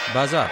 بازار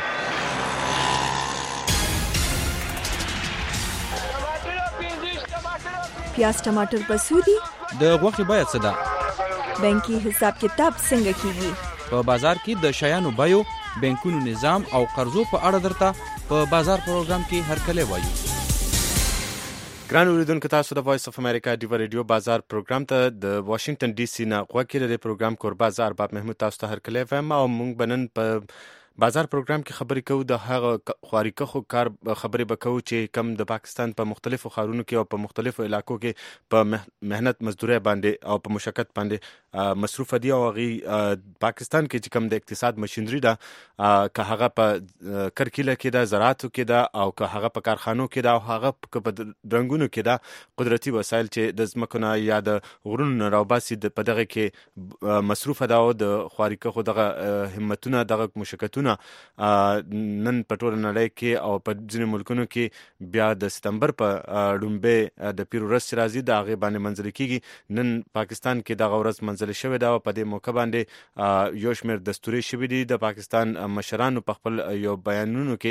پیاز ټماټر په سودی د غوښې بیه څه ده؟ بانکي حساب کتاب څنګه کیږي؟ په بازار کې د شیانو بیو، بانکونو نظام او قرضو په اړه درته په بازار پروګرام کې هرکلی وایو. ګران اوریدونکو، تاسو د وایس اف امریکا ډیو ریډیو بازار پروګرام ته د واشنگټن ډي سي نه غوږ کې لري. پروګرام کور بازار باب محمود تاسو ته هرکلی وایم او موږ بنن په بازار پروګرام کې خبرې کوو د هغه خواریکخو کار خبرې به کوو چې کم د پاکستان په مختلفو ښارونو کې او په مختلفو علاقو کې په مهنت مزدوري باندې او په مشقت باندې مصروف دي او هغه پاکستان کې چې کم د اقتصاد ماشینري ده، که هغه په کرکیله کې ده، زراعتو کې ده او که هغه په کارخانو کې ده او هغه په درنګونو کې ده، قدرتي وسایل چې د ځمکو نه یا د غرونو نه راوباسي په دغه کې مصروف ده او د خواریکخو دغه همتونه دغه مشقتونه نن په ټوله نړۍ کې او په ځینو ملکونو کې بیا د سپتمبر په ډومبه د پیر ورځ چې راځي د هغې باندې منځلې کېږي. نن پاکستان کې دغه ورځ منځلې شوې ده او په دې موقع باندې یو شمېر دستوري شوي دي. د پاکستان مشرانو په خپلو بیانونو کې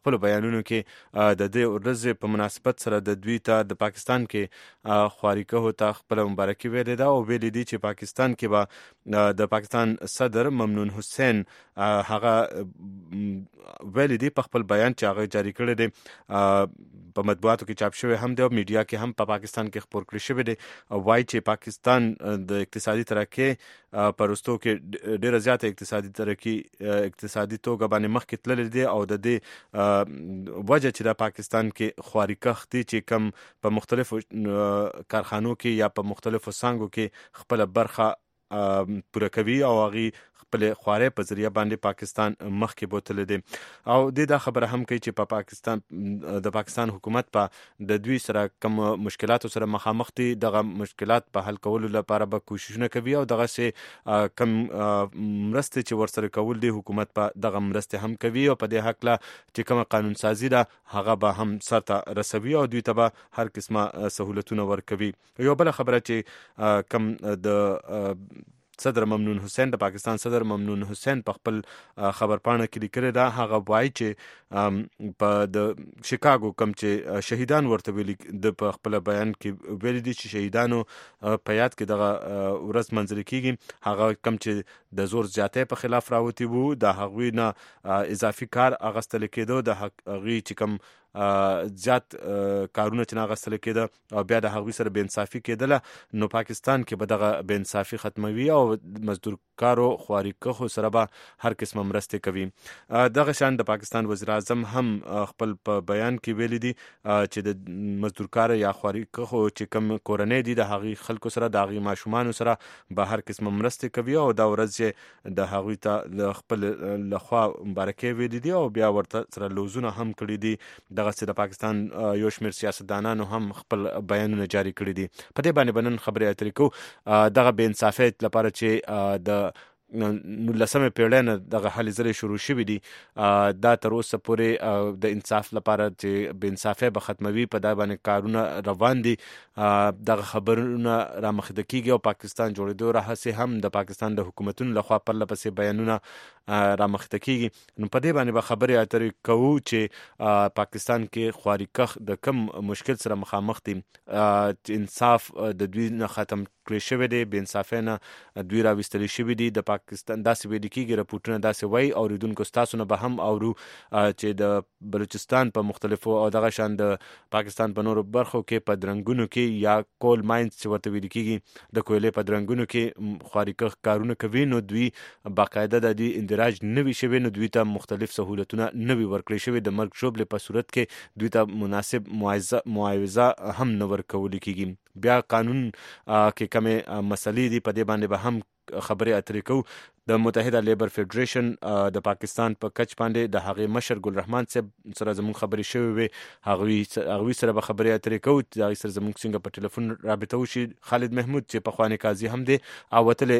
د دې ورځې په مناسبت سره د دوی ته د پاکستان کې خواریکخو ته خپله مبارکي ویلې ده او ویلي دي چې پاکستان کې به د پاکستان صدر ممنون حسین هغه ویلي دي په خپل بیان چې هغه جاری کړی دی، په مطبوعاتو کې چاپ شوی هم دی او میډیا کې هم په پاکستان کې خپور کړی شوی دی. وایي چې پاکستان د اقتصادي ترقۍ په وروستو کې ډیره زیاته اقتصادي توګه باندې مخکې تللی دی او د دې وجه چې د پاکستان کې خواریکخ دي چې کم په مختلفو کارخانو کې یا په مختلفو څانګو کې خپله برخه پوره کوي او هغې خپل خوارې په ذریعه باندې پاکستان مخکې بوتلی دی. او دا خبره هم کوي چې په پاکستان حکومت په د دوی سره کوم مشکلاتو سره مخامخ دي، دغه مشکلات په حل کولو لپاره به کوششونه کوي او دغه سه کم مرستې چې ورسره کول دي حکومت په دغه مرستې هم کوي او په دې حق لا چې کوم قانون سازي ده هغه به هم سرته رسوي او دوی ته به هر قسمه سہولتونه ورکوي. یو بل خبره چې کم د صدر ممنون حسین د پاکستان صدر ممنون حسین په خپل خبرپاڼه کې لیکلي ده، هغه وایي چې په د شیکاګو کم چې شهیدان ورته ویلي د په خپل بیان کې ویلي دي چې شهیدانو په یاد کې دغه ورځ منځلې کېږي، هغه کم چې د زور زیاتۍ په خلاف راوتی وو د هغوی نه اضافي کار اغستل کېدو، د هغوی چې کم زیات کارونه چې اغستل کېده او بیا د هغوی سره بېانصافي کېدله، نو پاکستان کې به دغه بېانصافي ختموي او مزدورکارو خواریکخو سره به هر قسمه مرستې کوي. دغه شان د پاکستان وزیر اعظم هم خپل په بیان کې ویلي دي چې د مزدورکار یا خواریکخو چې کم کورنۍ دي د هغوی خلکو سره د هغوی ماشومانو سره به هر قسمه مرستې کوي او دا ورځ د هغوی ته خپل لخوا مبارکۍ ویلي دي او بیا ورته سره لوزونه هم کړي دي. دغه چې د پاکستان یو شمېر سیاستدانانو هم خپل بیانونه جاری کړي دي. په دې باندې به نن خبرې اترې کوو. دغه بېانصافۍ لپاره چې د 19مې پیړۍ نه دغه هلې ځلې شروع شوي دي، دا تر اوسه پورې د انصاف لپاره چې بېانصافۍ به ختموي په دا باندې کارونه روان دي. دغه خبرونه رامخته کېږي او پاکستان جوړېدو راهیسې هم د پاکستان د حکومتونو لخوا پرله پسې بیانونه رامخته کېږي. نو په دې باندې به خبرې اترې کوو چې پاکستان کې خواریکخ د کم مشکل سره مخامخ دي، انصاف د دوی نه ختم کړی شوی دی، بېانصافۍ نه دوی راویستلی شوي دي. د پاکستان داسې ویلي کېږي، رپورټونه داسې وایي، اوریدونکو ستاسو نه به هم اورو چې د بلوچستان په مختلفو او دغه شان د پاکستان په نورو برخو کې په درنګونو کې یا کول ماینز چې ورته ویل کېږي د کویلې په درنګونو کې خواریکخ کارونه کوي، نو دوی باقاعده د دې اندراج نوي شوي، نو دوی ته مختلف سہولتونه نوي ورکړی شوي، د مرګ ژوبلې په صورت کې دوی ته مناسب معاوضه هم نه ورکول کېږي. بیا قانون کې کمې مسلې دي، په دې باندې به هم خبرې اترې کوو. د متحده لیبر فیډریشن د پاکستان په کچ باندې د هغې مشر ګل رحمان صاحب سره زموږ خبرې شوې وې، هغوی سره به خبرې اترې کوو. هغوی سره زموږ څنګه په ټلیفون رابطه وشي. خالد محمود چې پخوانی قاضي هم دی او وتلی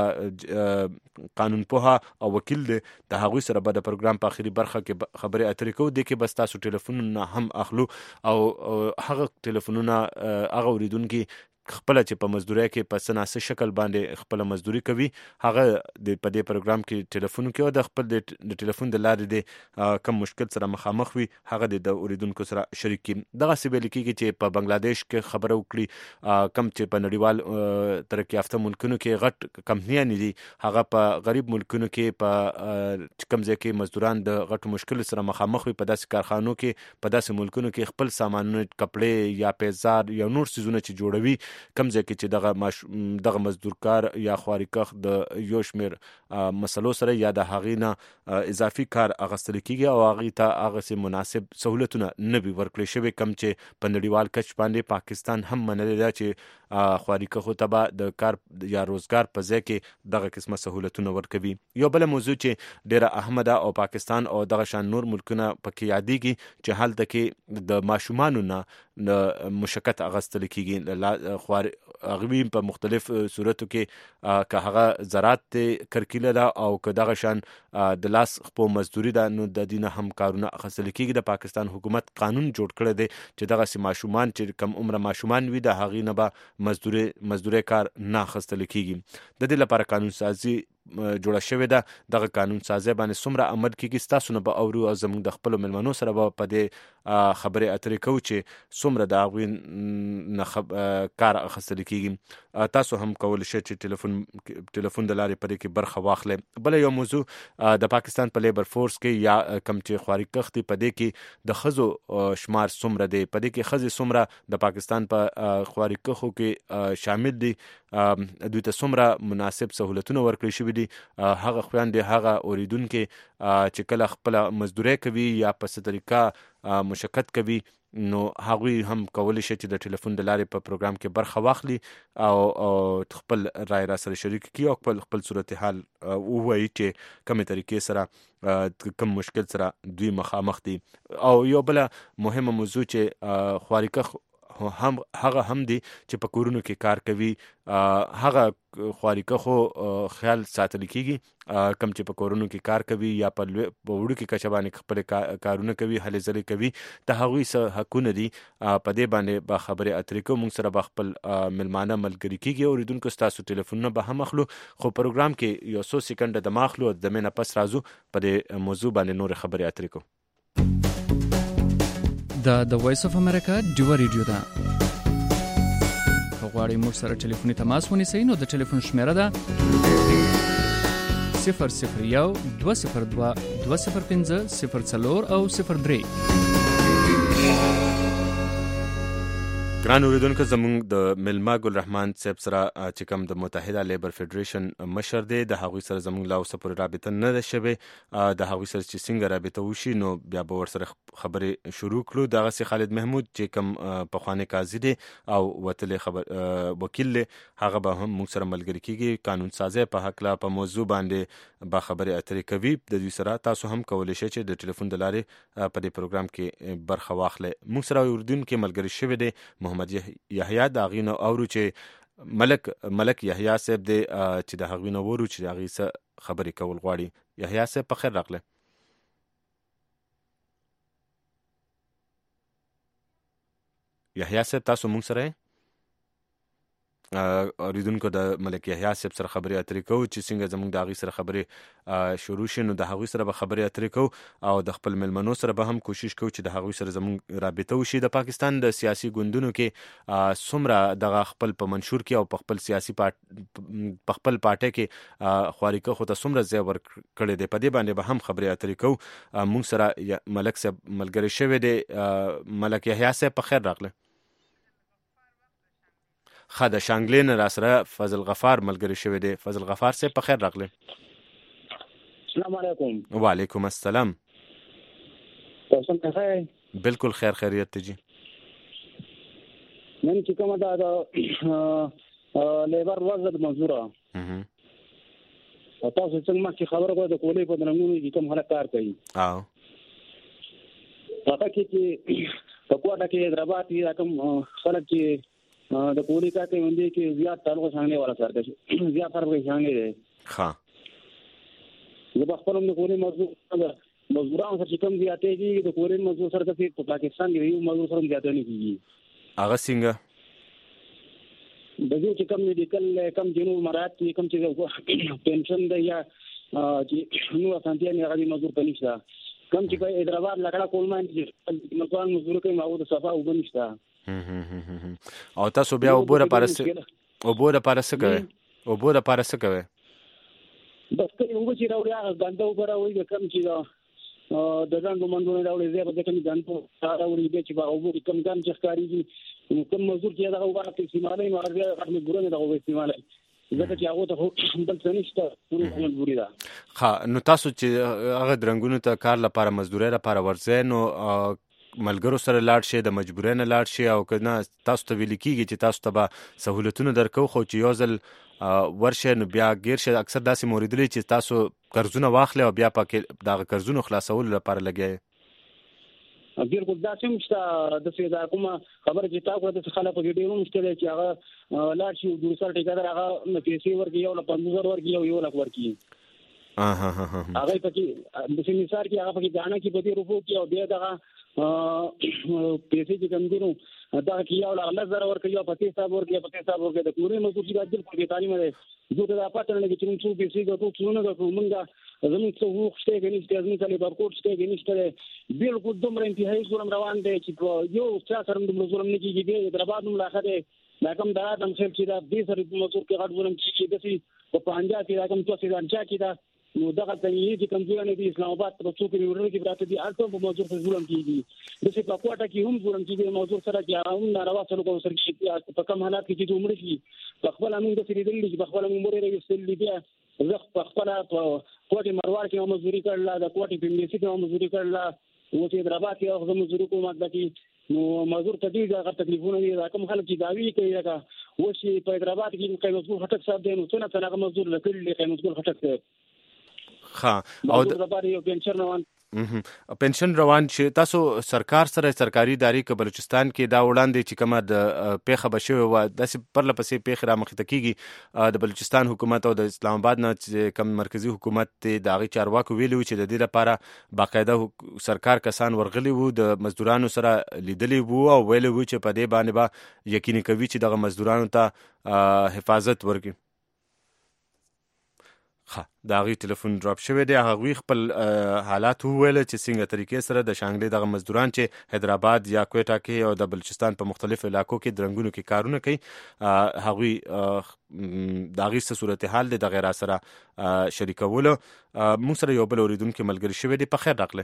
قانون پوها او وکیل دی، د هغوی سره به د پروګرام په آخري برخه کې خبرې اترې کوو. دې کې به ستاسو ټلیفونونه هم اخلو او هغه ټلیفونونه هغه اوریدونکي خپل چې په مزدوري کې په سناسه شکل باندې خپل مزدوري کوي هغه د په دې پروګرام کې ټلیفون کې او د خپل د ټلیفون د لارې د کم مشکل سره مخامخ وي هغه د اوریدونکو سره شریک کړي. دغه سی ویل کېږي چې په بنگلاديش کې خبره وکړي کم چې په نړیوال ترقی یافته ملکونو کې غټ کمپنیان دي هغه په غریب ملکونو کې په کم ځای کې مزدوران د غټ مشکل سره مخامخ وي. په داسې کارخانو کې په داسې ملکونو کې خپل سامانونه کپړې یا پیزار یا نور سيزونه چې جوړوي کم ځای کې چې دغه مزدورکار یا خواريکخ د یو شمیر مسلو سره یا د هغې نه اضافي کار اغستل کېږي او هغې ته هغسې مناسب سهولتونه نه وي ورکړی شوي کم چې په نړیوال کچ باندې پاکستان هم منلې ده چې خواريکخو ته به د کار یا روزګار په ځای کې دغه قسمه سهولتونه ورکوي. یو بله موضوع چې ډیره اهمه ده او پاکستان او دغه شان نور ملکونه پکې یادېږي چې هلته کې د ماشومانو نه مشقت اغستل کېږي هغوی په مختلف صورتو کې که هغه زراعت کرکیله ده او که دغه شان د لاس خپو مزدوري ده نو د دې نه هم کارونه اخیستل کېږي. د پاکستان حکومت قانون جوړ کړی دی چې دغسې ماشومان چې کم عمره ماشومان وي د هغې نه به مزدوري کار نه اخیستل کېږي. د دې لپاره قانون سازي جوړه شوې ده. دغه قانون سازي باندې څومره عمل کېږي ستاسو نه به اورو او زموږ د خپلو مېلمنو سره به په دې خبرې اترې کوو چې څومره د هغوی نه کار اخیستل کېږي. تاسو هم کولی شئ چې ټلیفون د لارې په دې کې برخه واخلئ. بله یو موضوع د پاکستان په لیبر فورس کې یا کم چې خواريکخ دي په دې کې د ښځو شمار څومره دی په دې کې ښځې څومره د پاکستان په خواريکخو کې شامل دي دوی ته څومره مناسب سهولتونه ورکړي شوي دي هغه خویندې هغه اوریدونکي چې کله خپله مزدوري کوي یا په څه طریقه مشقت کوي نو هغوی هم کولی شي چې د ټلیفون د لارې په پروګرام کې برخه واخلي او خپل رای را سره شریک کړي او خپل صورتحال ووایي چې کومې طریقې سره کوم مشکل سره دوی مخامخ دي. او یو بله مهمه موضوع چې خواريکخ هغه هم دي چې په کورونو کې کار کوي هغه خواريکخو خیال ساتل کېږي کم چې په کورونو کې کار کوي یا په وړو کې کچه باندې خپل کارونه کوي هلې ځلې کوي د هغوی څه حقونه دي په دې باندې به خبرې اترې کوو. موږ سره به خپل مېلمانه ملګري کېږي اوریدونکو ستاسو ټلیفونونه به هم اخلو خو پروګرام کې یو څو سیکنډه دمه اخلو د مې نه پس راځو په دې موضوع باندې نورې خبرې اترې کوو. د وایس اف امریکا ډیو ریډیو ده. که غواړئ موږ سره ټلیفوني تماس ونیسئ نو د ټلیفون شمیره ده 001 202 205 04 او 03. ګران اوریدونکو زموږ د ملما ګل رحمان صاحب سره چې کوم د متحده لیبر فدریشن مشر دی د هغوی سره زموږ لا اوسه پورې رابطه نه ده شوې د هغوی سره چې څنګه رابطه وشي نو بیا به ورسره خبرې شروع کړو. دغسې خالد محمود چې کوم پخوانی قاضي دی او وتلی وکیل دی هغه به هم موږ سره ملګري کېږي قانون سازی په هکله په موضوع باندې به خبرې اترې کوي. د دوی سره تاسو هم کولی شئ چې د ټلیفون د لارې په دې پروګرام کې برخه واخلئ. موږ سره اوریدونکي ملګري شوی دی محمد یحیی د هغې نه اورو چې ملک یحیی صاحب دی چې د هغې نه اورو چې د هغې څه خبرې کول غواړي. یحیی صاحب په خیر راغلی. یحیی صاحب تاسو موږ سره اوریدونکو د ملک یحیی صاحب سره خبرې اترې کوو چې څنګه زموږ د هغې سره خبرې شروع شي نو د هغوی سره به خبرې اترې کوو او د خپل مېلمنو سره به هم کوشش کوو چې د هغوی سره زموږ رابطه وشي. د پاکستان د سیاسي ګوندونو کې څومره دغه خپل په منشور کې او په خپل سیاسي په خپل پارټۍ کې خواريکخو ته څومره ځای ورکړی دی په دې باندې به هم خبرې اترې کوو. موږ سره ملک صاحب ملګری شوی دی. ملک یحیی صاحب په خیر راغلی. د شانګلې نه را سره فضل غفار ملګری شوی دی. فضل غفار صاحب په خیر راغلی. السلام علیکم. وعلیکم السلام. تاسو څنګه خیر؟ بالکل خیر خیریت ته جی. نن چې کومه دا لیبر ورځ منظوره او تاسو څنګه مخکې خبره کوئ د کولې په درنګونو کې کوم خلک کار کوي هغه کې چې په کوټه کې حیدرآباد کې کوم خلک چې د پوری کا ته وندي کې زیات تعلق څنګه والا سره دي زیات سره به څنګه دي ها زه خپل نو کولی موضوع مزدوران سره کوم زیاتې دي د کولی موضوع سره په پاکستان کې یو موضوع سره زیاتې نه کیږي هغه څنګه د دې چې کم میډیکل کم جنو مراد کې کم چې پنشن دی یا چې نو اسانتیا نه غوړي مزدور پنيشته کم چې په حیدرآباد لکړه کولمان چې مکان مزدور کوي ماو د صفه وبنيشته او تاسو بیا وبوره پارس کوي بس کله یو چې راوړي هغه غنډه وبراوي د کم چې د ځان دومره راوړي زه به کوم غنټو راوړي به چې باغ وګوري کم ځان چې ښکاری کوم مزدور چې دا وبره کې استعمالي نو هغه خدمت ګورنه دا استعمالي ځکه چې هغه ته بل څه نشته ټول مجبوري ده. ها نو تاسو چې هغه درنګونو ته کار لپاره مزدوري لپاره ورځئ نو ملګرو سره لاړ شي د مجبورۍ نه لاړ شي او کنه تاسو ته ویل کیږي چې تاسو ته به سہولتونه درکو خو چې یو ځل ورشه نو بیا غیر شه اکثر داسې موریدلې چې تاسو قرضونه واخلې او بیا پکې دا قرضونو خلاصول لپاره لګي بالکل دا څنګه چې د سیدا کومه خبره چې تاسو د خلکو په ډیرو مشکل چې هغه لاړ شي د سر ټیکادر هغه پیسې ورکي یو 15,000 ورکي یو لک ورکي هغه پکې د سیمسار کې هغه پکې ځانه کې په دې روپو کې او بیا دا پیسې چې کوم دي نو دا کې یو الله زره ورکي یو پته حساب ورکي د پورې مزدور چې د په تعلیم دی دوی دا پاتره نه چې څو پیسې د څونه د کومنګا زموږ څو وخته غني چې ازمي تعالی برکوټ شته غني شته بالکل دومره انتهایی ظلم روان دی چې یو څا سره د ظلم نه کیږي د حیدرآباد ملاخره دا کوم دا د خپل چې دا د سره د مزدور کې غټ ظلم کیږي د سي په پنجاب کې دا کوم څه ځانچا کې دا نو دا څنګه چې کمزوري نه دي اسلام آباد په څو کې ورته کې براته دي اته په موضوع په ظلم کیږي د څه په کوټه کې هم ظلم کیږي موضوع سره چې هم ناروا سره کوم سره کې په کوم حالات کې چې عمر شي په خپل امون د سریدل چې په خپل عمر لري سلی بیا زخ په خپل کوټه مروار کې مزدوري کړل د کوټه په میسي کې مزدوري کړل او چې حیدرآباد کې هغه مزدوري کومه د کې نو مزدور ته دي دا تکلیفونه دي کوم خلک چې داوی کوي دا و چې په حیدرآباد کې قیمت مزدور خټک صاحب دی نو څنګه څنګه مزدور لکړي قیمت مزدور خټک صاحب او پنشن روان چې تاسو سرکار سره سرکاري ادارې کې بلوچستان کې دا وړاندې چې کومه د پیښه بشوي و د پرله پسې پیښه را مخ ته کیږي د بلوچستان حکومت او د اسلام آباد نه کوم مرکزی حکومت ته داغي چارواکو ویلو چې د دې لپاره باقاعده سرکار کسان ورغلي وو د مزدورانو سره لیدلي وو او ویلو چې په دې باندې به یقیني کوي چې دغه مزدورانو ته حفاظت ورکړي. دا غي ټلیفون ډراپ شوی دی هغه خپل حالات وویل چې څنګه طریقې سره د شانګلې دغه مزدوران چې حیدرآباد یا کوټا کې او د بلوچستان په مختلفو علاقو کې درنګونو کې کارونه کوي هغه د غي صورتحال د غیر سره شریکولو موږ سره یو بل اوریدونکو ملګری شوی دی په خیر راغله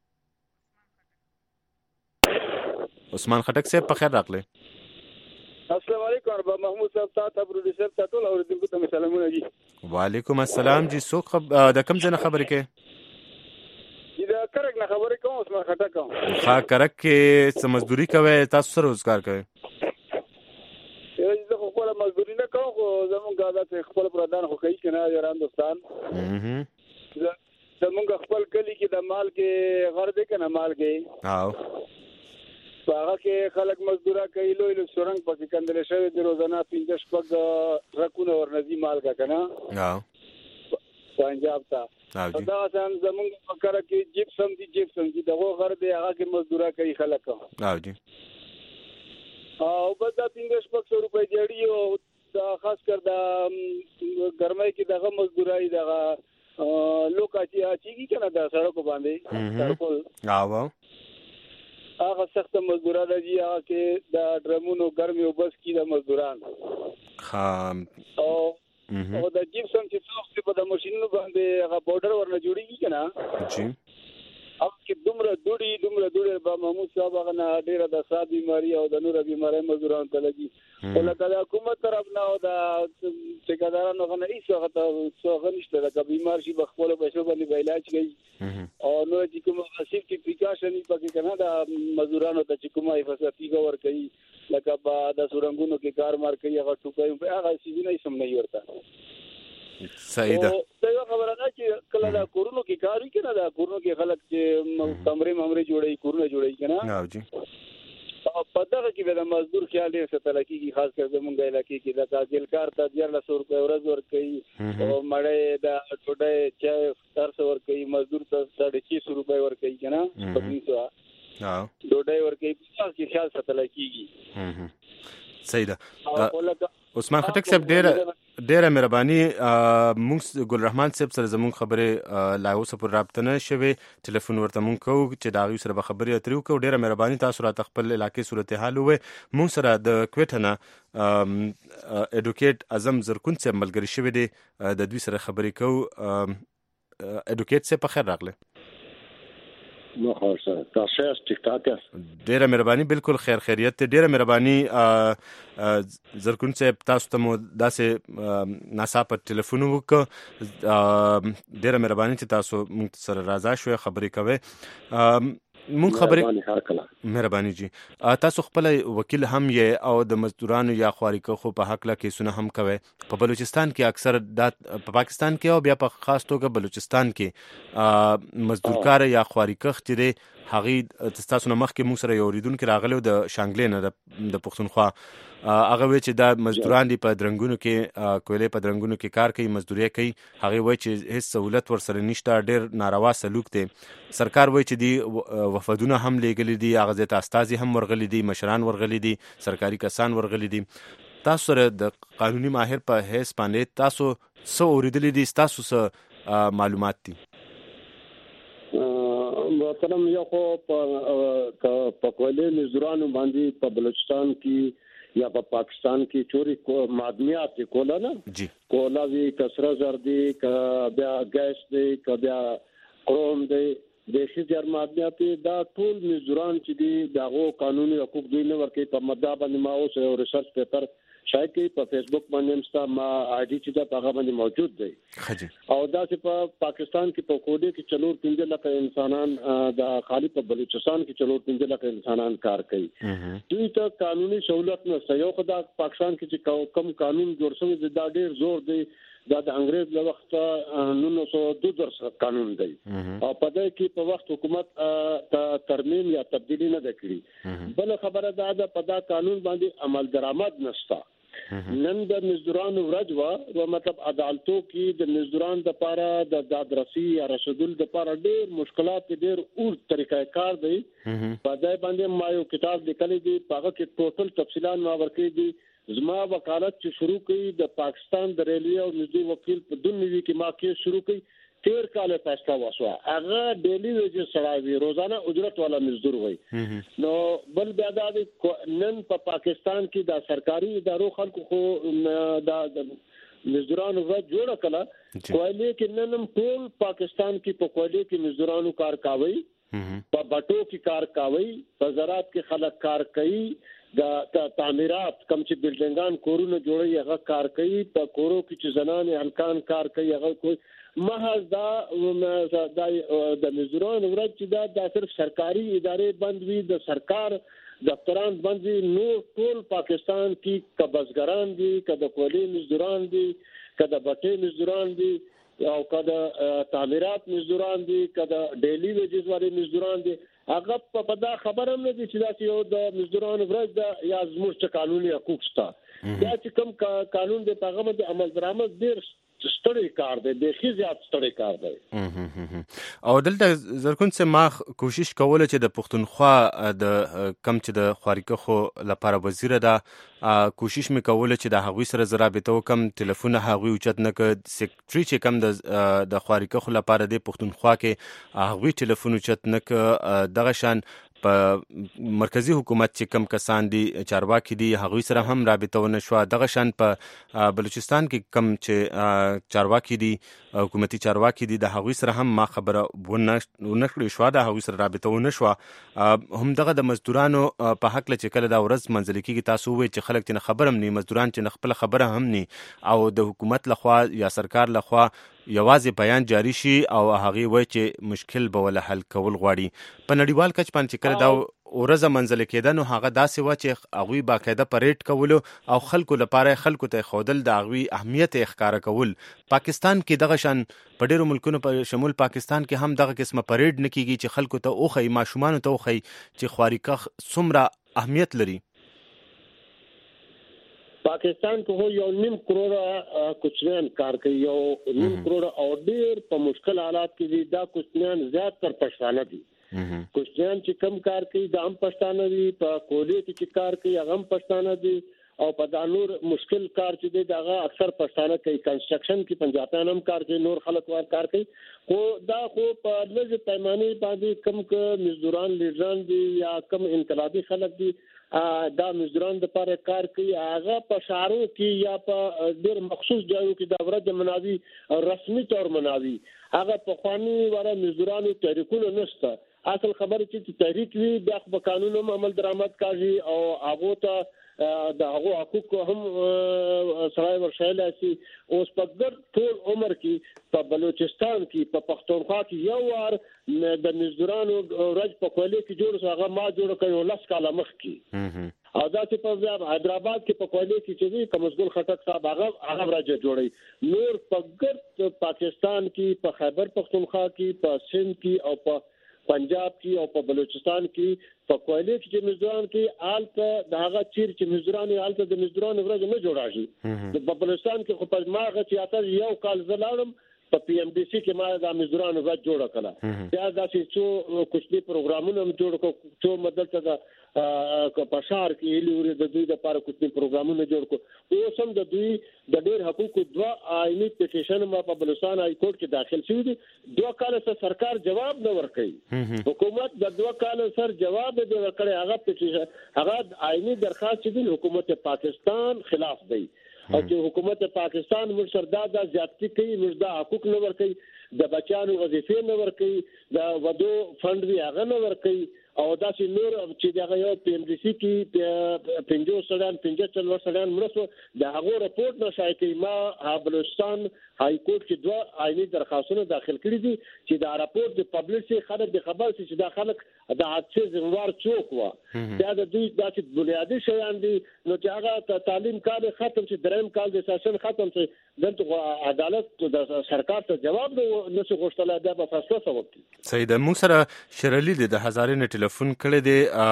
عثمان خټک صاحب په خیر راغله. السلام علیکم ارباب محمود صاحب تاسو پروډوسر تاسو ټول اوریدونکو ته سلامونه دي. وعلیکم السلام جی څوک د کوم ځای خبرې کوي؟ دا کرک نه خبرې کوم عثمان خټک کوم. ها کرک کې څه مزدوري کوي تاسو سره روزګار کوي؟ زه خو خپل مزدوري نه کوم خو زمونږ عادت خپل پردان خو کوي کنه یاران دوستان زمونږ خپل کلی کې د مال کې غر دې کنه مال کې او هغه کې خلک مزدورا کوي لوی لوی سورنګ پکې کندل شوی د روزانه 15 شپږ رکونه ورنځي مال کا کنه پنجاب ته دا څنګه زمونږ فکر کې جیپسم دي دغه غر دی هغه کې مزدورا کوي خلک جی او بس دا 15 شپږ روپۍ جوړي او دا خاص کر دا ګرمۍ کې دغه مزدورای دغه لوکا چې کنه دا سړکو باندې سړکو هغه سخت مزدوران دي هغه کې د ډرمونو ګرمي او بس کې د مزدوران او د جیپسم چې څوک په د ماشينونو باندې هغه پاوډر ورنه جوړیږي کنه جی هغه کې دومره دوړي په محمود صاحب هغه نه ډیره د ساه بيماري او د نور بيماري مزدوران ته لګي ولکه د حکومت طرف نه او د ټیکادارانو غنه هیڅ وخت څو نشته د بیمار شي بخپل پیسو باندې علاج کوي او نو چې کوم خاصیت کې پریکاشن پکې کنه د مزدورانو ته چې کومه حفاظتي کور کوي لکه د سورنګونو کې کار مار کوي هغه ټوکې هغه سيزونه یې سم نه ورته صحیح ده. دا خبره ده چې کله دا کورونو کې کار کوي کنه دا کورونو کې خلک چې کمرې جوړي کورونه جوړي کنه جی په دغه کې د مزدور خیال ډیر ستل کېږي خاص کر زمونږ علاقې کې د تاجلکار ته 1400 روپۍ ورځ ورکړي او مړې د ټوډه چې 400 ورکړي مزدور ته 650 روپۍ ورکړي کنه 2500 ټوډه ورکړي په کې خیال ستل کېږي صحیح ده. عثمان خټک صاحب ډیره مهرباني. مونږ ګل رحمان صاحب سره زمونږ خبرې لا اوسه پر رابطه نه شوې، ټلیفون ورته مونږ کوو چې د هغوی سره به خبرې اترې وکړو. ډیره مهرباني تاسو راته خپل علاقې صورتحال ووایئ. مونږ سره د کویټه نه اډوکیټ اعظم زرکون صاحب ملګري شوي دي، د دوی سره خبرې کوو. اډوکیټ صاحب په خیر راغلی. نو خلاص تاسو ټیک ټاک ډیره مهرباني. بالکل خیر خیریت ته ډیره مهرباني. زرکون صاحب تاسو ته مو داسې ناڅاپه ټلیفون وکړ، ډیره مهرباني چې تاسو موږ سره راځه شوي خبرې کوئ. مونږ خبرې مهرباني جی. تاسو خپل وکیل هم یې او د مزدورانو یا خوارکخو په حق له کیسونه هم کوي. په بلوچستان کې اکثر په پاکستان کې او بیا په خاص توګه بلوچستان کې مزدورکار یا خوارکخ چې دی هغې تاسو نه مخکې مونږ سره یو اوریدونکی راغلی و د شانګلې نه د پښتونخوا، هغه وایي چې دا مزدوران دي په درنګونو کې کویلې په درنګونو کې کار کوي، مزدوري کوي. هغې وایي چې هیڅ سهولت ورسره نشته، ډېر ناروا سلوک دی. سرکار وایي چې دی وفدونه هم لیږلي دي، هغه ځای ته استازي هم ورغلي دي، مشران ورغلي دي، سرکاري کسان ورغلي دي. تاسو سره د قانوني ماهر په حیث باندې تاسو څه اوریدلي دي، تاسو څه معلومات دي؟ محترم، یو خو په کویلې مزدورانو باندې په بلوچستان کې یا په پاکستان کې چوری معدنیات کولا نه جی کولا وی کسره زر دی ک بیا ګیس دی ک بیا کروم دی د شجر معدنیات دا ټول مزدوران چې دي دغه قانوني حقوق دوی نه ورکې. په مدعا باندې ما اوس یو ریسرچ پیپر شاید کې په فیسبوک باندې مستا ما آی ډی چې دا هغه باندې موجود دی او دا چې په پاکستان کې په کوډه کې چلور 15 لک انسانان د خالی په بلوچستان کې چلور 15 لک انسانان کار کوي. دوی ته قانوني سہولت نه سيو خدا پاکستان کې چې کم قانون جوړ شوی دی دا ډیر زور دی، دا د انګريز له وخت 1902 قانون دی او په دې کې په وخت حکومت ترمیم یا تبدیلی نه کړی. بل خبره دا په دا قانون باندې عمل درآمد نشته. نن د مزدورانو ورځ و مطلب عدالتو کې د مزدورانو د لپاره د دادرسی یا رسدل د لپاره ډېر مشکلات ډېر اور طریقې کار دی. په دې باندې ما یو کتاب لیکلی دی، هغه کې ټوټل تفصیلات ما ورکړي دي. زما وکالت چې شروع کړي د پاکستان د ریلوی او نږدې وکیل په دنیوي کې ما کې شروع کړي 13 کال فیصله وشوه. هغه ډیلی ویجز سړی روزانه اجرت والا مزدور وي. نو بل بیا دا نن په پاکستان کې د سرکاري ادارو خلکو خو د مزدورانو ورځ جوړه کړه. کویلې کې نن ټول پاکستان کې په کویلې کې مزدورانو کار کوي، په بټو کې کار کوي، په زراعت کې خلک کار کوي، د تعمیرات کم چې بلډینګان کورونه جوړي هغه کار کوي، په کورو کې چې زنانې هلکان کار کوي هغه کوي. محض دا د مزدورانو ورځ چې دا صرف سرکاري ادارې بند وي، د سرکار دفتران بند وي، نور ټول پاکستان کې کبزګران دي، که د کویلې مزدوران دي، که د بټې مزدوران دي او که د تعمیرات مزدوران دي، که د ډیلی ویجز والے مزدوران دي. هغه په دا خبره هم نه دي چې دا یو د مزدورانو ورځ د یا زموږ قانوني حقوق شته. دا چې کوم قانون دی په هغه باندې عمل درآمد ډیر ستړی کار دی، ډېر زیات ستړی کار دی. او دلته زرکون څه ما کوشش کوله چې د پښتونخوا د کم چې د خوارکخو لپاره وزیر ده کوشش مې کوله چې د هغوی سره زه رابطه وکم، ټلیفونه هغوی اوچت نه کړ. سیکرټري چې کم د خوارکخو لپاره دی پښتونخوا کې هغوی ټلیفون اوچت نه کړ. دغه شان په مرکزی حکومت چې کم کسان دي چارواکي دي هغوی سره هم رابطه ونه شوه. دغه شان په بلوچستان کې کم چې چارواکي دي حکومتي چارواکي دي د هغوی سره هم ما خبره ونه کړې شوه، د هغوی سره رابطه ونه شوه. هم دغه د مزدورانو په حق له چې کله دا ورځ منځلې کېږي تاسو ووایئ چې خلک چې نه خبر هم ني، مزدوران چې نه خپله خبره هم ني او د حکومت لخوا یا سرکار لخوا یوازې بیان جاری شي او هغې وایي چې مشکل به وله حل کول غواړي. په نړیوال کچ باندې چې کله دا ورځه منځلې کېده نو هغه داسې وه چې هغوی باقاعده پریډ کولو او خلکو لپاره خلکو ته ښودل د هغوی اهمیت یې ښکاره کول. پاکستان کې دغه شان په ډېرو ملکونو په شمول پاکستان کې هم دغه قسمه پریډ نه کېږي چې خلکو ته وښیي، ماشومانو ته وښیي چې خوارکخ څومره اهمیت لري. پاکستان کې هو 1.5 کروڑ کوچنیان کار کوي، 1.5 کروڑ او ډېر په مشکل حالات کې دي. دا کوچنیان زیات تر پښتانه دي. کوچنیان چې کم کار کوي دا هم پښتانه دي، په کویلې کې چې کار کوي هغه هم پښتانه دي او په دا نور مشکل کار چې دی داغه اکثر پښتانه کوي کنسټرکشن کې پنجابیان هم کار کوي نور خلک ور کار کوي خو دا خو په لږ پیمانه باندې کم ک مزدوران لیډران دي یا کم انقلابي خلک دي دا مزدوران د لپاره کار کوي هغه په شهرو کې یا په ډېر مخصوص ځایو کې د ورځ مناوي رسمي تور مناوي هغه په خواني وره مزدورانو تحریکونه نشته اصل خبره چې تحریک وي بیا په قانون عمل درآمد کوي او هغه ته د هغه حقوق هم سړی ورشایل شي اوس په ګر ټول عمر کې په بلوچستان کې په پښتونخوا کې یو وار د مزدورانو ورځ په کولې کې جوړ هغه ما جوړ کړو لاس کاله مخ کې او دا چې په حیدرآباد کې په کولې کې چې کمزګل خټک صاحب هغه ورځ جوړي نور په ګر پاکستان کې په خیبر پښتونخوا کې په سند کې او په پنجاب کې او په بلوچستان کې په کویلې کې چې مزدوران کې آلته دغه چیر چې مزدوران آلته د مزدوران ورځ نه جوړاشي د بلوچستان کې خو په ماغه چې یو کال زلاړم په پی ام ډي سي کې ما د مزدوران ورځ جوړ کړه بیا دا چې څو کوچني پروګرامونه هم جوړ کړو څو مدته دا په شهر کې لوري د دوی لپاره کوچني پروګرامونه جوړ کړو اوس هم د دوی د ډېر حقوقو دوه آئینی پټیشن ما په بلوچستان هاي کورټ کې داخل شوی دي 2 کال سره سرکار جواب نه ورکړي حکومت د 2 کال سره جواب نه ورکړي هغه پټیشن هغه آئینی درخواست دي حکومت پاکستان خلاف دی او چې حکومت پاکستان مرشد دا زیاتې کوي مردا حقوق نه ورکړي د بچانو وظیفې نه ورکړي د ودو فند وی هغه نه ورکړي او دا چې نور چې دغه یو پی ام ډي سي کې 50 سړان مرسو د هغه رپورت نشای کوي ما بلوچستان های کورټ کې 2 آئینی درخواستونه داخل کړي دي چې دا رپورت د پبلش خلک د خبر چې دا خلک د حادثه زموار څوک و دا د دوی د بنیادی شیان دي نو چې هغه تعلیم کال ختم چې دریم کال د سیشن ختم چې دغه عدالت د سرکار ته جواب نشي غوښتل دا په فیصله سوکي سید موږ سره شرلی د هزارې ټلیفون کړی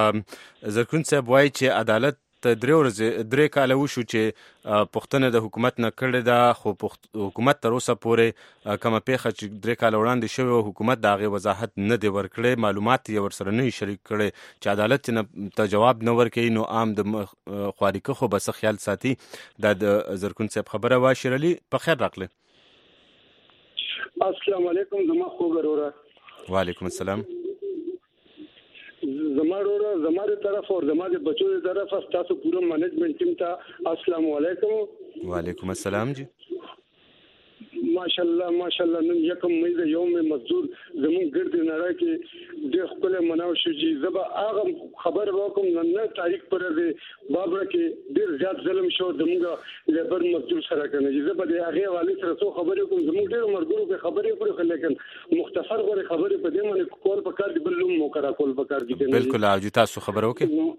دی زرکون صاحب وایي چې عدالت درې کاله وشو چې پښتنه د حکومت نه کړی دا خو حکومت تر اوسه پورې کومه پیښه چې 3 کاله وړاندې شوی او حکومت د هغې وضاحت نه دی ورکړی معلومات یې ورسره نه شریک کړی چې عدالت ته جواب نه ورکوي نو عام د خواریکه خو بس خیال ساتي دا د زرکون صاحب خبره وه شیرعلي په خیر راغلی السلام علیکم زما خوږ وروره وعلیکم السلام زماره طرف اور زماره بچو طرف تاسو پورا مینجمنٹ ټیم ته السلام علیکم وعلیکم السلام جی ماشاءالله نن یکم مې د یوم مزدور زمون ګرد نړۍ کې د خپل مناو شو جی زبا هغه خبر وکم نن تاریخ پر د بابره کې ډیر زیات ظلم شو زموږ لیبر مزدور سره کنه جی زبا د هغه والي سره څو خبرې کوم زموږ ډیر مرګونو په خبرې پر لیکن مختصر غوړي خبرې په دې باندې کول پکار دی بل لوم مو کرا کول پکار دی بالکل او تاسو خبرو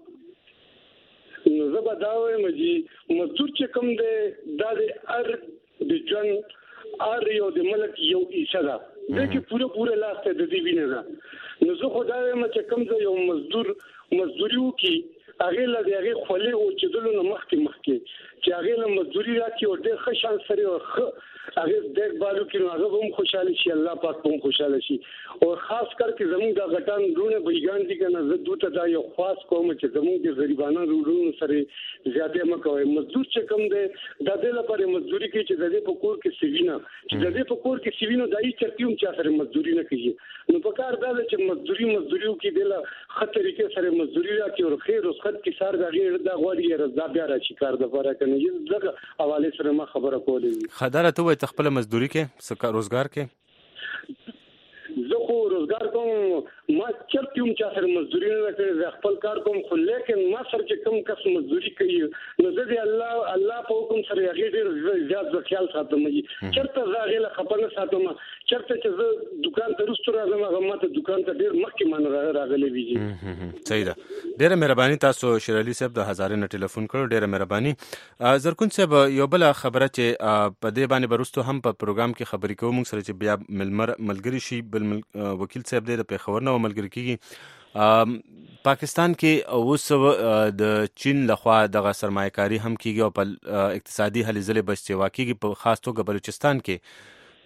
کې نو زبا دا وایم جی مزدور چې کوم دی دا د ار د جن یو د ملک یو ایسه ده دغه پوره لاسته د دې وینه ده نو زه خدای ما چې کوم ځای یو مزدوریو کې هغه له هغه خولي او چې دلته مخکې چې هغه له مزدوري راکې او د خشان سره هغه د بالو کې هغه هم خوشاله شي الله پاک هم خوشاله شي او خاص کر کې زموږ د غټان رونه بیگان دي کنه زه دوته دا یو خاص کوم چې زموږ د غریبانو رونه سره زیاته مکوي مزدور چې کوم دی د دې لپاره مزدوري کې چې د دې په کور کې سیوینه چې د دې په کور کې سیوینه دای چرتیوم چې سره مزدوري نه کوي نو په کار دا چې مزدوریو کې د خطرې کې سره مزدوري راکې او خیر اوس خط کې سار د غیر د غوړي رضا بیا را شي کار د لپاره کنه دغه حواله سره ما خبره کولې خدای ته وای خپل مزدوري کې څه روزګار کې زه خو روزګار کوم ما چرتیوم چې سره مزدوري نه کوي خپل کار کوم خو لیکن ما سره چې کوم کس مزدوري کوي نو زه دی الله په حکم سره هغه ډیر زیات خیال ساتم چرته زاغه له خبره ساتم چرته چې زه دکان ته رستو راځم هغه ماته دکان ته ډیر مخکې مان راغلی ویږي صحیح ده ډیره مهرباني تاسو شیرعلي صاحب د هزارې نه ټلیفون کړو ډیره مهرباني زرکون صاحب یو بل خبره چې په دې باندې برستو هم په پروګرام کې خبرې کوو موږ سره چې بیا ملګری شي بل وکیل صاحب د پیښور نه ملګری کیږي پاکستان کې اوس د چین لخوا دغه سرمایه‌کاري هم کیږي او په اقتصادي هلې ځلې بچ سیوا کیږي په خاص توګه بلوچستان کې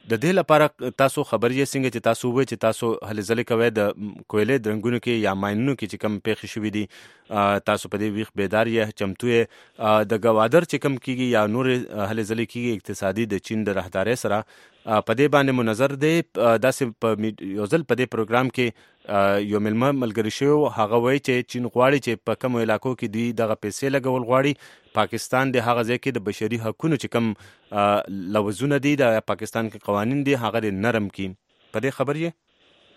د دې لپاره تاسو خبرې څنګه چې تاسو وایي چې تاسو هلې ځلې کوي د کویلې درنګونو کې یا ماینونو کې چې کم پیښې شوې دي تاسو په دې ویخ بیدار یې چمتو یې د ګوادر چې کم کیږي یا نور هلې ځلې کیږي اقتصادي د چین د رهدارۍ سره په دې باندې منظر دی داسې په یو ځل په دې پروګرام کې یو ملمه ملګری شو هغه وایي چې چین غواړي چې په کوم علاقو کې دی دغه پیسې لګول غواړي پاکستان د هغه ځای کې د بشري حقوقو چې کم لوزونه دي د پاکستان کې قوانین دي هغه نرم کی په دې خبر یې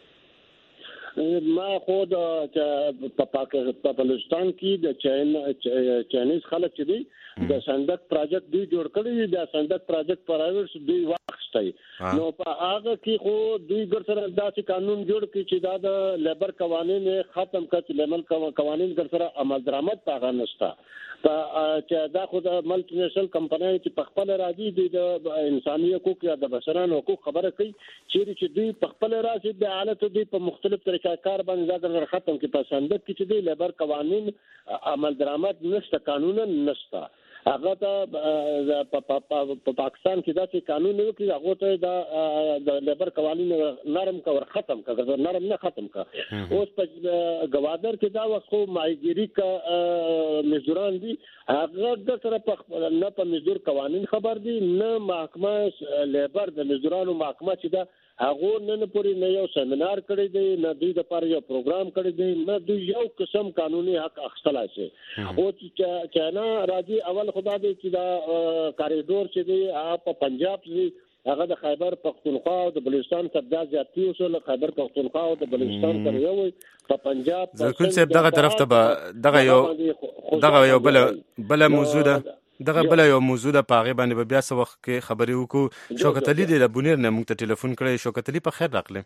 ما خود په بلوچستان کې د چاینیز خلک چې دي د صندوق پروژیکټ دوی جوړ کړی دی د صندوق پروژیکټ پرایویټ دوی واخستای نو په هغه کې خو دوی ګر سره داسې قانون جوړ کړي چې دا د لیبر قوانین ختم کړي لیبر قوانین ګر سره عمل درآمد پاغه نشته چې دا خو د ملټي نېشنل کمپنۍ چې په خپل راځي د انساني حقوق یا د بشرانو حقوق خبره کوي چې دوی په خپل راځي د حالت دوی په مختلف طریقې کار باندې ځکه ختم کې په صندوق کې چې دوی لیبر قوانین عمل درآمد نشته قانون نشته هغه ته په پاکستان کې دا چې قانون وکړي هغه ته د لیبر قوانین نرم کا ور ختم کا نرم نه ختم کا اوس په گوادر کې دا وخت خو مایګری کا مزدوران دي هغه د سره نه په مزدور قوانین خبر دي نه محکمه لیبر د مزدورانو محکمه چې دا هغه نن پورې نه یو سیمینار کړی دی نه دوی د پر یو پروګرام کړی دی نه دوی یو قسم قانوني حق اخستلای شي او چې نه راځي اول خدا دې چې دا کاریډور چې دی په پنجاب کې هغه د خیبر پختونخوا او د بلوچستان سبدا زیاتی وسول خیبر پختونخوا او د بلوچستان تر یو په پنجاب ځکه چې دغه طرف ته دغه یو بل موضوع ده دغه بل یو موضوع د پاغه باندې بیا څه وخت کې خبرې وکړو شوکت علي د بونیر نه موږ ته ټلیفون کړی شوکت علي په خیر راغله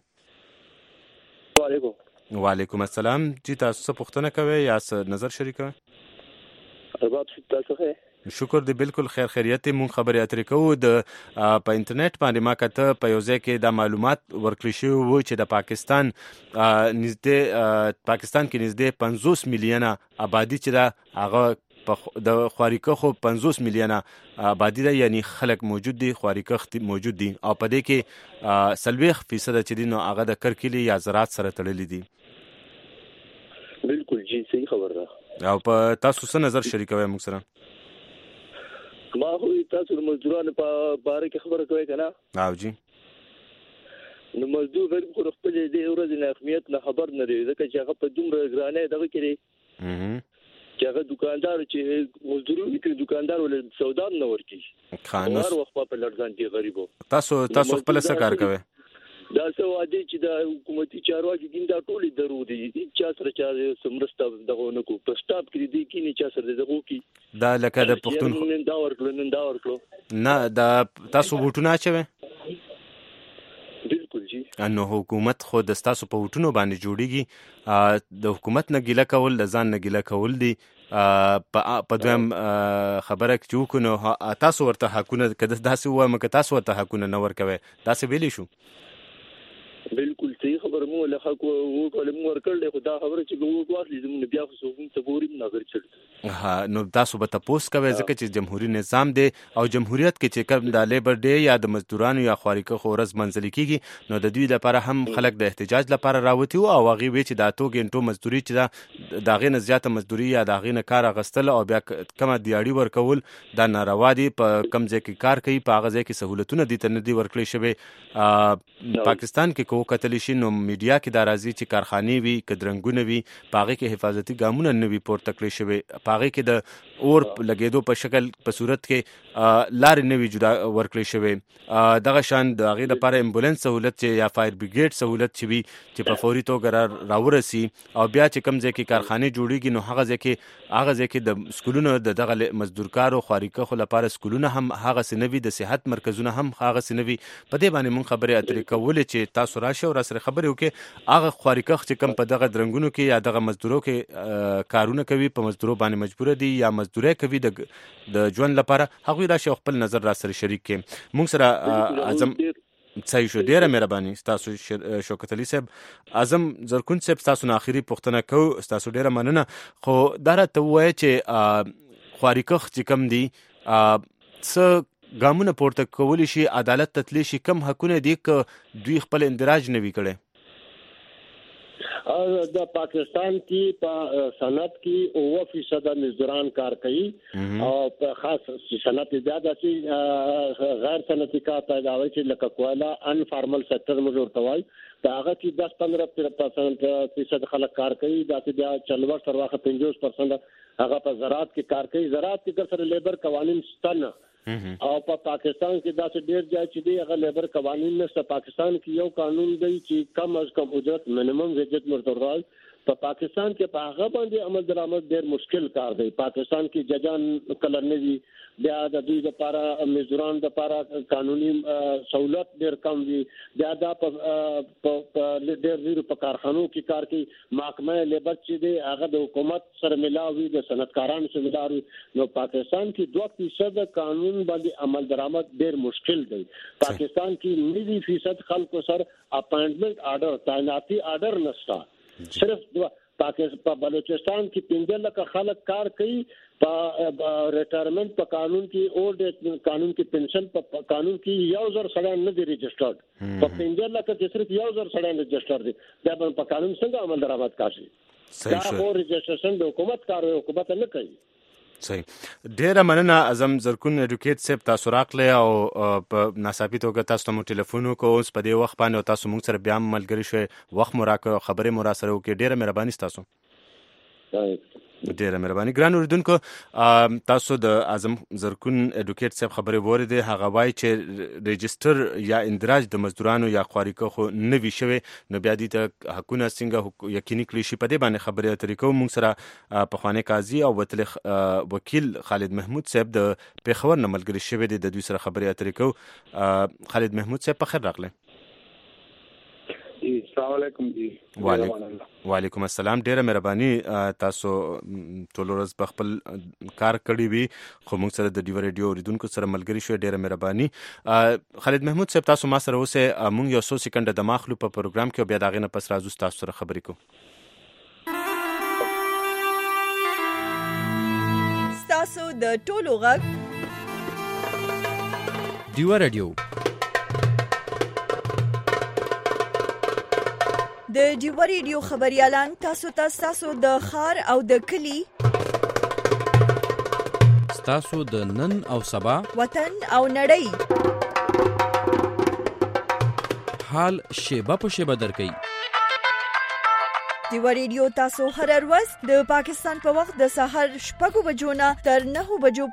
وعلیکم السلام چې تاسو څه پوښتنه کوئ یا څه نظر شریکوئ شکر دی بالکل خیریت مون خبرې اترې کوو د په انټرنیټ باندې ما کته په یو ځای کې د معلومات ورکړی شوی و چې د پاکستان کې نږدې 50 میلیونه آبادی چې دا هغه د خواریکه خو 50 میلیونه آبادی ده یعنی خلک موجود دي خواریکه موجود دي او په دې کې 30% چې دي نو هغه د کرکلی یا زراعت سره تړلي دي بالکل جی صحیح خبر ده او په تاسو څه نظر شریکوي موږ سره ما خو تاسو د مزدورانو په باره کې خبره کوي کنه او جی نو مزدور غریب خو خپل دې ورځ نه اهمیت نه خبر نه لري ځکه چې هغه په دومره ګرانه دغه کې چې هغه دکاندار چې مزدوري کوي دکاندار ول سودا نه ورکی خانوس هر وخت په لړزان دي غریبو تاسو خپل څه کار کوي دا څه وادي چې د حکومتي چارواکي دین دا ټولې درو دي چې سره چې سمرسته دغه نو کو په سټاپ کې دي کې نه چې سره دغه کی دا لکه د پښتون نن دا ورکړو نه دا تاسو وټونه چوي بالکل جی انو حکومت خو د تاسو په وټونو باندې جوړیږي د حکومت نه ګیله کول د ځان نه ګیله کول دي په دویم خبره کې وکړو تاسو ورته حقونه کده داسې و مکه تاسو ورته حقونه نه ورکوي داسې ویلی شو بالکل صحیح خبر مو له حق وو کولم ورکړل خو دا خبره چې وو واخلې زموږ بیا خو څه ګوریم نه غرچل ها نو تاسو به تاسو کوي ځکه چې جمهوریت نظام دی او جمهوریت کې چې کوم د لیبر ډے یا د مزدورانو یا خواریکه خورز منځلي کیږي نو د دوی لپاره هم خلک د احتجاج لپاره راوتی او هغه وی چې دا تو ګنټو مزدوري چې دا غې نه زیاته مزدوري یا دا غې نه کار غستل او بیا کومه دیاړي ورکول دا ناروا دي په کم ځای کې کار کوي په هغه ځای کې سہولتونه دي تر نه دي ورکړي شوی پاکستان کې کتلی شي نو میډیا کې دا راځي چې کارخانې وي کدرنګونه وي پاغه کې حفاظتي ګامونه نه وي پورته کړی شوی پاغه کې د اور لګیدو په شکل په صورت کې لار نه وي جدا ورکړی شوی دغه شان د هغه لپاره امبولانس سہولت چې یا فایر بریګیډ سہولت چې وي چې په فوري توګه راورسي او بیا چې کم ځای کې کارخانې جوړیږي نو هغه ځای کې د سکولونو دغه مزدورکارو خواریکه خو لپاره سکولونه هم هغه سنوي د صحت مرکزونه هم هغه سنوي په دې باندې مون خبره اترې کولې چې تاسو راشه او سره خبرې وکړي هغه خواریکه چې کم په دغه درنګونو کې یا دغه مزدورو کې کارونه کوي په مزدورو باندې مجبور دي یا مزدوري کوي د ژوند لپاره هغه راشه خپل نظر را سره شریک کړي مونږ سره اعظم صحیح شو ډیره مهرباني تاسو شوکت علي صاحب اعظم زرکون صاحب تاسو نه اخیری پوښتنه کو تاسو ډیره مننه خو دا راته وایي چې خواریکه چې کم دي څه ګامونه پورته کولی شي عدالت ته تللی شي؟ کم حقونه دي که دوی خپل اندراج نه وي کړی؟ د پاکستان کې په صنعت کې 9% مزدوران کار کوي او په خاص صنعت زیاده چې غیر صنعتي کار پیدا وي چې لکه کولا ان فارمل سېکټر مزور توای دا هغه کې 10-15% خلک کار کوي دا چې بیا 40 تر واخه 50% هغه په زراعت کې کار کوي. زراعت کې سره لیبر قوانين ستنه او په پاکستان کې دا چې ډیر ځای چې دی هغه لیبر قوانين نشته. پاکستان کې یو قانون دی چې کم از کم اجرت منیمم ویجت مرتضی په پاکستان کې په هغه باندې عمل درآمد ډیر مشکل کار دی. پاکستان کې ججان کله نه وي بیا د دوی لپاره مزدوران لپاره قانوني سہولت ډیر کم وي بیا دا په ډیر زیرو په کارخانو کې کار کوي. محکمه لیبر چې دی هغه د حکومت سره ملاوي د صنعتکارانو سره ملاوي. نو پاکستان کې 2% قانون باندې عمل درآمد ډیر مشکل دی. پاکستان کې 90% خلکو سره اپاینټمنٹ آرډر تعیناتی آرډر نشته. صرف په بلوچستان کې 15 لک خلک کار کوي په ریټایرمنټ په قانون کې اولډ ایج قانون کې پنشن په قانون کې 1000 سړی نه دی ريجسټرډ په 15 لک کې صرف 1000 سړی ريجسټر دي. دا په قانون څنګه عمل درآمد کوي؟ دا او ريجسټریشن د حکومت کار دی حکومت نه کوي. صحیح. ډیره مننه اعظم زرکون اډوکیټ صاحب تاسو راغلی او په ناڅاپي توګه تاسو ته مو ټلیفون وکړو. اوس په دې وخت باندې تاسو موږ سره بیا ملګري شوي وخت مو راکړو خبرې مو را سره وکړې. ډیره مهرباني ستاسو. ډیره مهرباني. ګران اوریدونکو تاسو د اعظم زرکون اډوکیټ صاحب خبرې واورېدې. هغه وایي چې ريجستر یا اندراج د مزدورانو یا خواريکو خو نه وي شوی نو بیا دې ته حقونه څنګه یقیني کړی شي. په دې باندې خبرې اترې کوو. موږ سره پخوانی قاضي او وتل وکیل خالد محمود صاحب د پیښور نه ملګري شوی دی. د دوی سره خبرې اترې کوو. خالد محمود صاحب په خیر راغلی. السلام علیکم جی. وعلیکم السلام. ډیره مهرباني. تاسو ټول ورځ په خپل کار کړی وي خو موږ سره د ډیو ریډیو اوریدونکو سره ملګري شو. ډیره مهرباني. خالد محمود صاحب تاسو ما سره اوسه موږ یو څو سکند د ماخلو په پروګرام کې بیا داغه نه پس راځو تاسو سره خبرې کوو. تاسو د ټولو غږ ډیو ریډیو د ډیو ریډیو خبريالان تاسو د خار او د کلی تاسو د نن او سبا وطن او نړۍ حال شیبه په شیبه درکې. ډیو ریډیو تاسو هر ورځ د پاکستان په وخت د سحر 6 بجو نه تر 9 بجو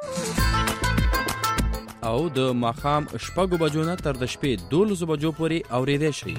پورې او د ماخام 6 بجو نه تر د شپې 12 بجو پورې اوریدئ شئ.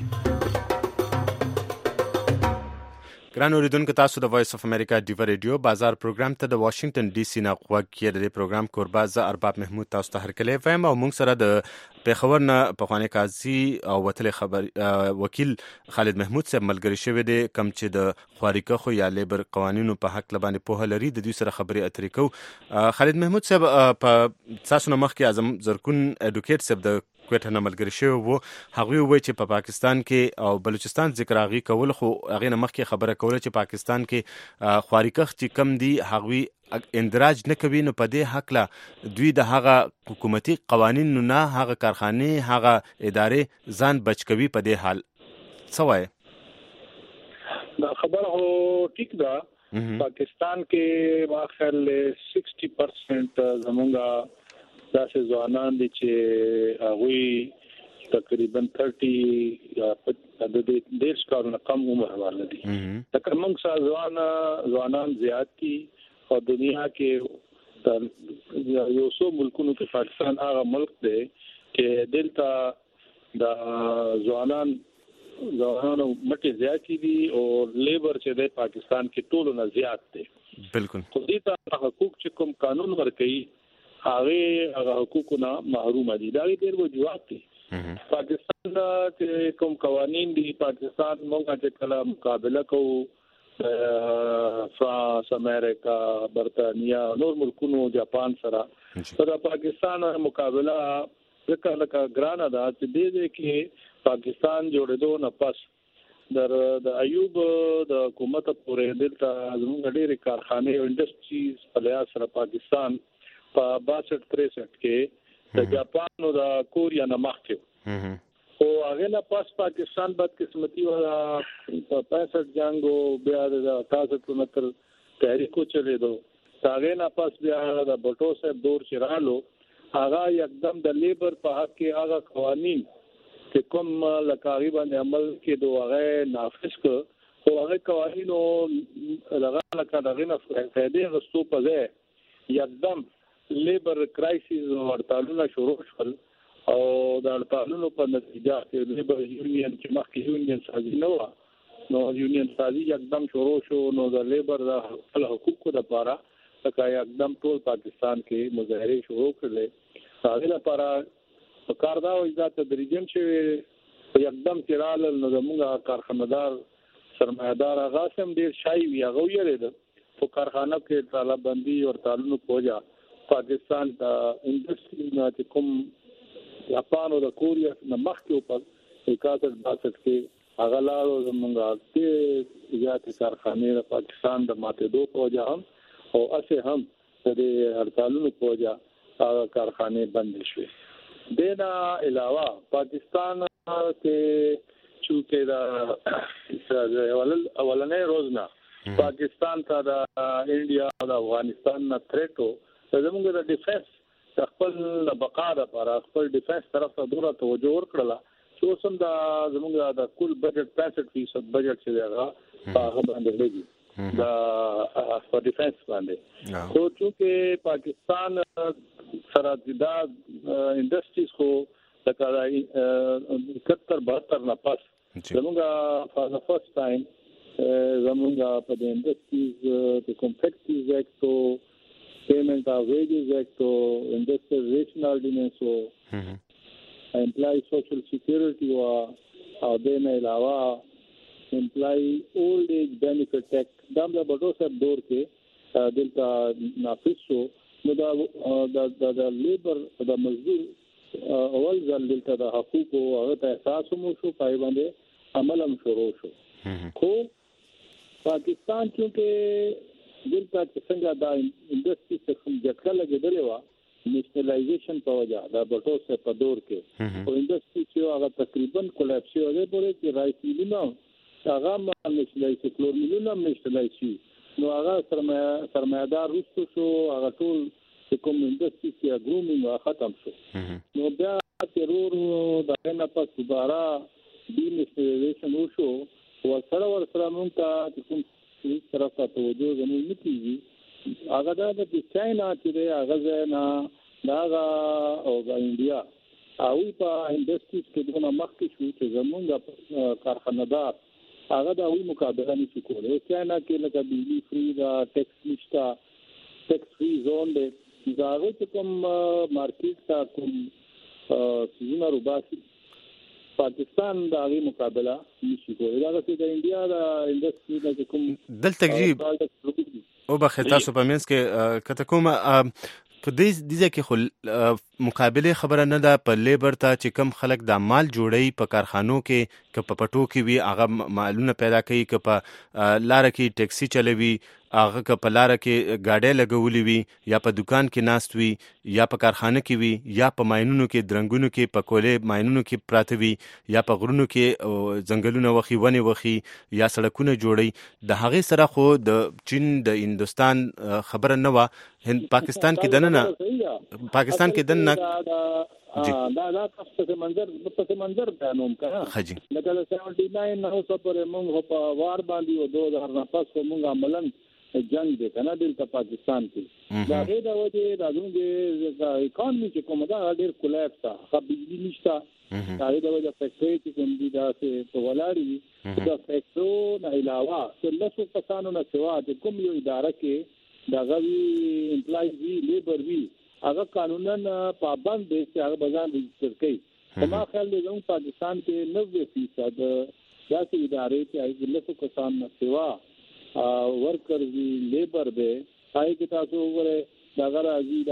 ګران اوریدونکو تاسو د وایس اف امریکا ډیو ریډیو بازار پروګرام ته د واشنگټن ډي سي نه غوږ کړئ. د پروګرام کوربه زه ارباب محمود تاسو ته هرکلی وایم او موږ سره د پیښور نه پخوانی قاضي او وتل وکیل خالد محمود صاحب ملګری شوی دی کوم چې د خواريکو یا لیبر قوانینو په حق لبانې په لري. د دوی سره خبرې اترې کوو. خالد محمود صاحب په تاسو نه مخکې اعظم زرکون اډوکیټ صاحب د کوټه نه ملګری شوی وو. هغه وایي چې په پاکستان کې او بلوچستان ذکر هغه کول خو هغه نه مخکې خبره کوله چې پاکستان کې خواريکخ چې کم دي هغه اندراج نه کوي. نو په دې حق لا دوی د هغه حکومتي قوانینو نه هغه کارخانه هغه ادارې ځان بچ کوي. په دې حال څه وایي؟ دا خبره هو ټیک ده. پاکستان کې واخل 60% زمونږه داسې ځوانان دي چې هغه تقریبا 30 یا د دې کارونه کم عمر والے دي. تکه موږ سره ځوانان زیات دي او دنیا کې یو څو ملکونو کې پاکستان هغه ملک دی چې دلته د ځوانانو مټي زیات دي او لیبر چې د پاکستان کې ټولو نه زیات دي. بالکل. خو دې ته حقوق چې کوم قانون ورکړي هغه حقوقونه محروم دي. دا ډېر وجوهات دي. پاکستان چې کوم قوانين دي پاکستان موږ چې کله مقابله کوو فرانس امریکا برتانیا نور ملکونو جاپان سره دا پاکستان مقابله لکه ګرانه ده چې دې کې پاکستان جوړېدو نه پس د ایوب د حکومت پورې دلته زموږ ډېرې کارخانې او انډسټریز په لحاظ سره پاکستان په 62-63 کې د جاپان او د کوریا نه مخکې او هغه نه پاس پاکستان بدقسمتي ولا په 65 جنگو بیا د 1969 تحریکو چلیدو هغه نه پاس بیا د بټو صاحب دور چرالو هغه یکدم د لیبر په حق کې هغه قوانين چې کوم لکاري باندې عمل کې دوه نافذ کړ خو هغه قوانینو دغه لکه نه فائدې غوښتو په ځای یکدم لیبر کرایسیس او هړتالونه شروع شول او د هړتالونو په نتیجه کې لیبر یونین چې مخکې یونین سازي نه و نو یونین سازي یکدم شروع شو نو د لیبر د خپل حقوقو لپاره تکا یکدم ټول پاکستان کې مظاهره شروع کړل هغه لپاره کاردا او ذات تدریجن چې یکدم تیرال نو زموږه کارخانه‌دار سرمایدار غاسم ډیر شای وی هغه یې په کارخانه کې طالبندي او تعلق پوجا پاکستان د انډستری نه کوم جاپان او د کوریا نه مخکې په 61 کې هغه لاړو زمونږه ته زیات کارخانې د پاکستان د ماتېدو پوجا هم او اسه هم د هړتالونو پوجا هغه کارخانې بند شوې دینا علاوه پاکستان کې چې دا اولنې روزنا پاکستان ته د انډیا او د افغانستان نه تھریټو زموږ د ډیفنس خپل بقا لپاره خپل ډیفنس طرف ته ډوره توجه ورکړه چې اوس هم د زموږ د کل بجټ 65% بجټ چې هغه هغه باندې لګي د په ډیفنس باندې خو چې پاکستان سره د انډستریز خو لکه 71 نه پس زموږ فار د فرست ټایم زموږ په د انډستریز د کمپټیټیو ایکټ Payment of Wages Act or Industrial Relation Ordinance or Employee Social Security or then alawa Employee Old Age Benefit Act دام دا بڑو سب دور کې دلته نافذ شو نو دا لیبر دا مزدور اول ځل دلته د حقوق او هغه ته احساس مو شو پای باندې عمل هم شروع شو خو پاکستان چې دلته څنګه دا انډستری څخه جګړه لګیدلې و نیشنلایزیشن په وجه دا بټو سه په دور کې او انډستری چې هغه تقریبا کولاپس شو دی پورې چې رایټ ملونه هغه ما نیشنلایز کلور ملونه نیشنلایز شي نو هغه سرمایدار رسو شو هغه ټول کوم انډستری چې ګرومینګ ختم شو نو بیا ترور دا نه پس دوباره دی نیشنلایزیشن وشو ورسره مونږ ته کوم هیڅ طرف ته توجه زموږ نه کیږي هغه د چاینا چې هغه نه دا او د انډیا او په انډستریز کې دغه مخکې شو چې زموږ کارخانه‌دار هغه د وی مقابله نشي کولای چاینا کې لکه بجلی فری دا ټیکس نشتا ټیکس فری زون دی دا چې کوم مارکیټ تا کوم سیزونه روباسي پاکستان دا غي مقابله نشي کولای دا چې د انډیا د انډستری د کوم دل تجربه او بخیر تاسو په منځ کې کته کوم په دې کې خو مقابله خبره نه ده په لیبر ته چې کم خلک د مال جوړي په کارخانو کې ک په پټو کې وي هغه مالونه پیدا کوي ک په لار کې ټیکسي چلوي هغه ک په لار کې گاډي لګولې وي یا په دکان کې ناست وي یا په کارخانه کې وي یا په ماينونو کې درنګونو کې په کولې ماينونو کې پراته وي یا په غرونو کې ځنګلونه وخی ونی وخی یا سړکونه جوړي د هغه سره خو د چین د هندستان خبره نه و پاکستان کې دنه پاکستان کې دنه دا پس منظر بیانوم کنه خجی لکه 79 نو سپر موږ په وار باندې او 2000 نه پس موږ عملاً جنگ دی کنه دلته پاکستان کې دا غي دا وجه دا زموږ اکانومي چې کومه دا ډېر کولاپس تا خو بجلی نشته دا د وجه فیکټری چې کوم دي دا څه ولاري دا فیکټرو نه علاوه چې لاسو کسانو نه سوا د کوم یو اداره کې دا غوي امپلایي لیبر وی هغه قانونن پابند دي چې هغه بازار رجسټر کوي ما خیال دی زموږ پاکستان کې 90% داسې ادارې چې هغه لاسو کسان نه سوا ورکر دی لیبر دی هاي کې تاسو وګورئ دا راځي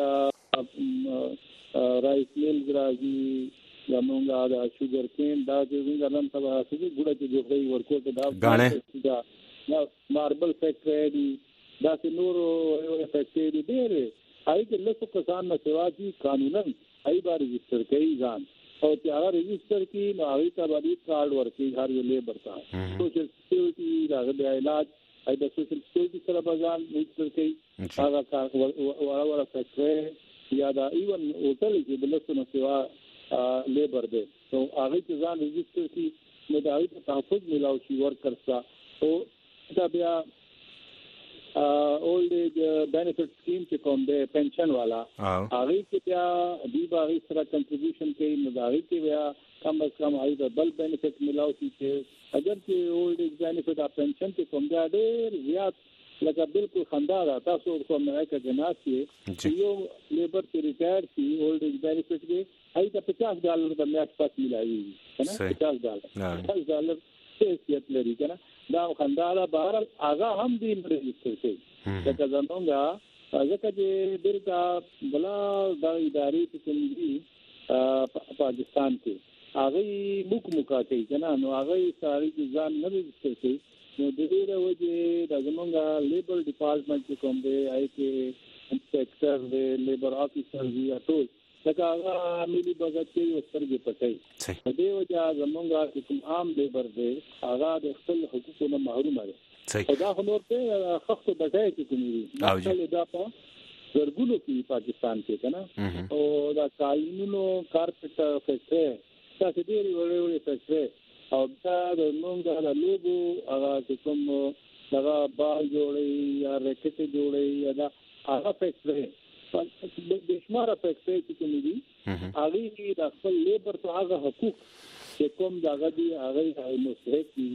دا رائس میلز راځي زمونږه دا شوګر کین دا چې نن سبا څه ګوډه چې جوړي ورکوټ دا غاڼه ماربل فیکټری دی دا چې نور فیکټری دی ډېر هاي کې لکه کسان نه سوا دي قانونا ای بار رجسٹر کوي ځان او چې هغه رجسٹر کی نو هغه ته باندې کارت ورکړي هر یو لیبر ته سوشل سکیورټي راغلي علاج ای د سوشل سکیورټي سره بازار رجسٹر کوي هغه کار ولا فیکټری یا دا ایون هوټل کې بلسنه سیوا لیبر دی نو هغه چې ځان رجسٹر کی نو دا هغه تحفظ ملاوي شي ورکرز ته او دا بیا اولډ ایج بینیفټ سکیم چې کوم دی پنشن والا هغه کې بیا دی باغ سره کنټریبیوشن کوي نو دا هغه کې بیا کم از کم هغه بل بینیفټ ملاوي شي اگر چې اولډ ایج بینیفټ اپ پنشن کې کوم دی ډېر زیات لکه بالکل خندا ده تاسو کوم نه کې جناس کې یو لیبر چې ریټایر شي اولډ ایج بینیفټ کې هغه ته $50 د میاشت پس ملایي کنه $50 حیثیت لري کنه دا خنداله بهر هغه هم دې رجسټر کوي دا زمونږه ځکه چې دلته بلا د ادارې په کومي پاکستان کې هغه موکا کوي کنه نو هغه ساري ځان نه رجسټر کوي نو د دې وجه د زمونږه لیبر ډپارټمنټ کوم دی آی کې انسپیکټر دی لیبر افیسر دی ټول لکه هغه ملي بجټ کې وسترګې پټي په دې وجه زمونږه کوم عام لیبر دی هغه د خپل حقوقو محروم دی دا نور ته خخت بټای کې کومي دا په ورګلو کې پاکستان کې کنه او دا قانونو کارپټ فیکټری تاسو دې وړي فیکټری او دا د موږ د لوګو هغه کوم هغه بال جوړي یا ریکټ جوړي یا دا هغه فیکټری د شماره فیکټری چې کوم دي هغه د خپل لیبر ته هغه حقوق چې کوم دغه دي هغه مستحق دي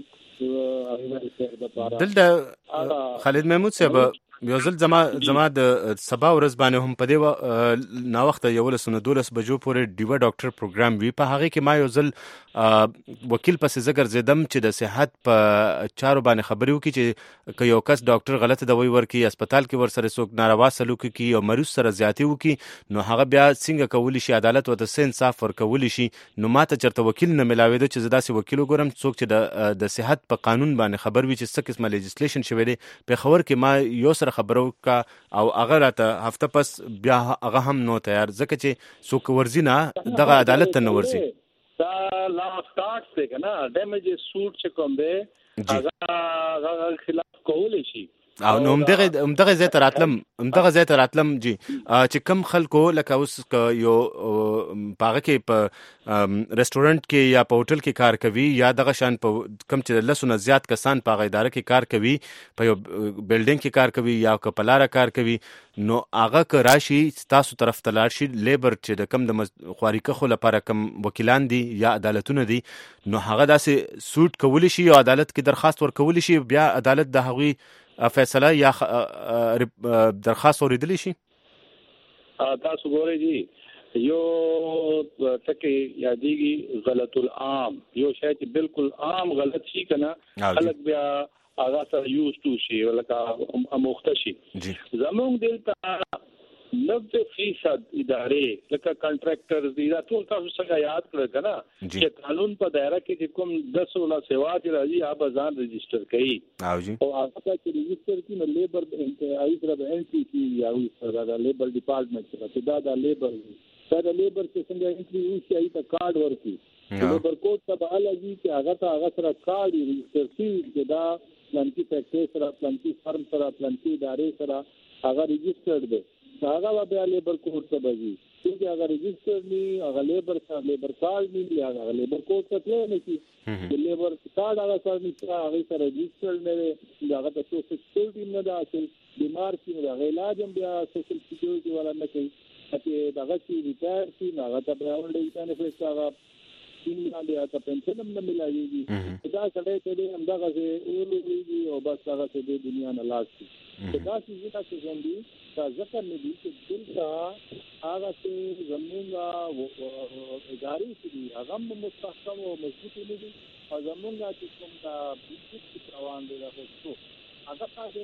دلته خالد محمود صاحب یو ځل زما د سبا ورځ باندې هم په دې نا وخت یو لسنه 12 بجو پورې ډیوا ډاکټر پروګرام وی په هغه کې ما یو ځل وکیل پسې زګر زیدم چې د صحت په چارو باندې خبرې وکړي چې یو کس ډاکټر غلط دوايي ورکړي هسپتال کې ورسره څوک ناروا سلوک کوي او مریض سره زیاتی وکړي نو هغه بیا څنګه کولی شي عدالت او د انصاف ورکول شي نو ماته چرته وکیل نه ملاوي چې زدا سي وکیل وګورم څوک چې د صحت په قانون باندې خبر وي چې څه قسمه لیجسلیشن شوی دی په خبر کې ما یو سره خبرو کا او هغه راته هفته پس بیا هغه هم نو تیار ځکه چې څوک ورزینه دغه عدالت ته نه ورزي دا لا سٹارټ څه کنه ډیمیج سوټ چې کوم دی هغه خلاف کول شي او نو همدغه زه تر اتلم جی چې کم خلکو لکه اوس یو پاغه کې په ریسټورانټ کې یا په هوټل کې کار کوي یا دغه شان په کم چې لسونه زیات کسان په اداره کې کار کوي په یو بلډینګ کې کار کوي یا په لاره کار کوي نو هغه که راشي تاسو طرف ته لاړ شي لیبر چې د کم د خواریکه خو لپاره کم وکیلان دي یا عدالتونه دي نو هغه داسې سوټ کولی شي او عدالت کې درخواست ورکولی شي بیا عدالت د هغوی فیصله یا درخواست اوریدلی شي تاسو ګورئ جی یو تکي یادېږي غلط العام یو شی چې بالکل عام غلط شي کنه خلک بیا هغه سره یوز تو شي ولکه اموخته شي زموږ دلته 90% ادارې لکه کنټراکټرز دي دا ټول تاسو څنګه یاد کړئ کنه چې قانون په دایره کې کوم 10 ولا سیوا چې راځي هغه ځان رجسٹر کړي او هغه چې رجسٹر کړي نو لیبر ای سره د ان سی سی یا سره د لیبر ډپارټمنټ سره دا د لیبر چې څنګه انټری وشي ای ته کارت ورکړي لیبر کوډ ته به الګي چې هغه سره کارت رجسٹر شي دا پلانکی فیکټری سره پلانکی فرم سره پلانکی ادارې سره هغه رجسٹرډ دی هغه بیا لیبر کوډ ته بږي چې هغه رجسٹر ني هغه لیبر کارت ني هغه لیبر کوډ ته نه شي لیبر کارت هغه سره هغه سره رجسٹر نه هغه د سوشل سکیورټي نه دا چې بیمار شي هغه علاج هم بیا سوشل سکیورټي والا نه کوي چې هغه چې ریټایر شي هغه ته بیا ولې بینیفټ هغه باندې اته پنشن هم نه ملایي دا سړی ته همدغه اولوږي او بس هغه ته د دنیا نه لاړ شي دا چې څنګه دي دا ځکه نه دي چې دلته هغه چې زمونږه ادارې دي هغه مستحکم او مضبوط نه دي او زمونږه چې کوم دا بيسک روان دي راځو هغه تاسو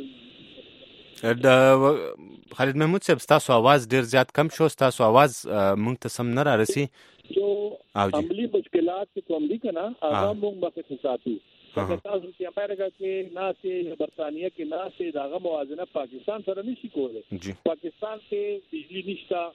هم د خالد محمود صاحب تاسو आवाज ډیر زیات کم شو تاسو आवाज مونږ ته سم نه رارسي جو عملی مشکلات چې کوم دي کنه هغه موږ مخه ساتو چې تاسو چې امریکا کې ناسې برتانیې کې ناسې داغه موازنه پاکستان سره نشي کولای پاکستان کې بجلی نشته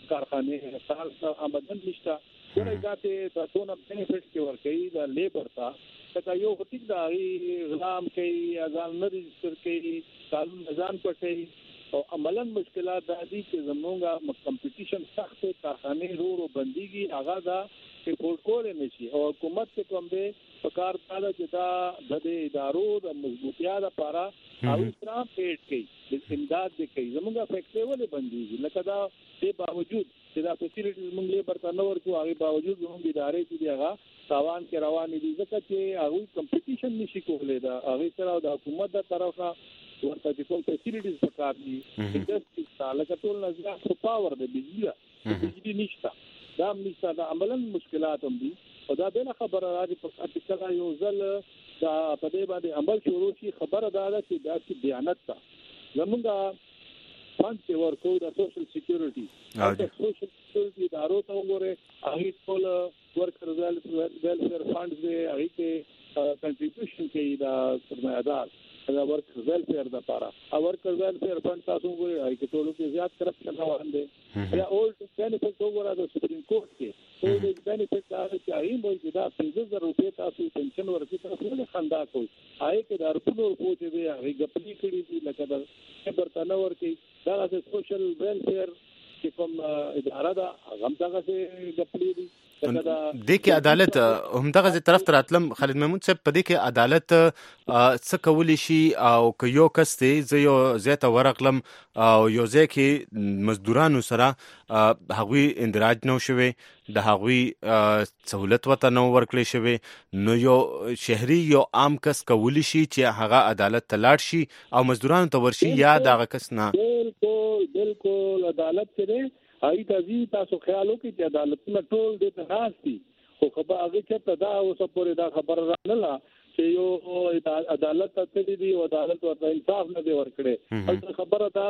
کارخانه سال آمدن نشته ورای ذاته د ټونه بینیفټ کې ورکړي د لیبر ته دا یو ټیک دا غلام کوي ځان نه ريجستر کوي قانون ځان پټي او عملاً مشکلات د دې چې زمونږه کمپټیشن سخت کارخانه رو بنديږي هغه دا سپورټ کول نشي او حکومت ته کوم دی په کار تعالی چې دا د ادارو د مضبوطیا لپاره او اسلام پیټ کوي د امداد کوي زمونږه فیکټری ولې بنديږي لکه دا په باوجود چې دا فیسیلیټیز موږ لیبر ته نور کو هغه باوجود موږ ادارې چې هغه تاوان کې روان دي ځکه چې هغه کمپټیشن نشي کولای دا هغه سره د حکومت د طرفه ورته د ټول فیسیلیټیز پکار دي انډستری سره ټول نظر په پاور د بجلی نشته دا نشته دا عملاً مشکلات هم دي او دا بل خبره راځي په اټکل یو ځل دا په دې باندې عمل شروع شي خبره دا ده چې دا چې بیانات تا زمونږه فانډ ورکو د سوشل سکیورټي د سوشل سکیورټي ادارو ته وګوره هغه ټول ورکر ویلفیر فانډز دی هغه کې کنټریبیوشن کوي دا سرمایه‌دار دا ورکر ویلفیر د لپاره او ورکر ویلفیر فانډ تاسو وګورئ هغه کې ټول کې زیات کرپشن روان دي دا اولډ بینیفټ وګوره د سپریم کورټ کې ټول بینیفټ دا چې هغه موږ دا 15000 روپے تاسو پنشن ورکړي تاسو له خندا کوي هغه کې د ارپونو پوهې دی هغه غپلی کړي دي لکه د برتنه ورکړي دا د سوشل ویلفیر چې کوم اداره دا هم دغه څه غپلی دي د کې عدالت هم دغه طرف تر اتلم خالد محمود صاحب په دې کې عدالت څه کولی شي او که یو کس دی زه یو زیاته ورغلم او یو ځای کې مزدورانو سره هغوی اندراج نو شوی د هغوی سہولت وته نو ورکړی شوی نو یو شهري یو عام کس کولی شي چې هغه عدالت ته لاړ شي او مزدورانو ته ورشي یا دغه کس نه بالکل عدالت کې هغه تاسو تاسو خیال وکړئ چې عدالتونه ټول د تناسي خو خبر هغه چې دا اوس پورې دا خبر را نه چې یو عدالت ته دي او عدالت ورته انصاف نه دی ورکړي او خبره دا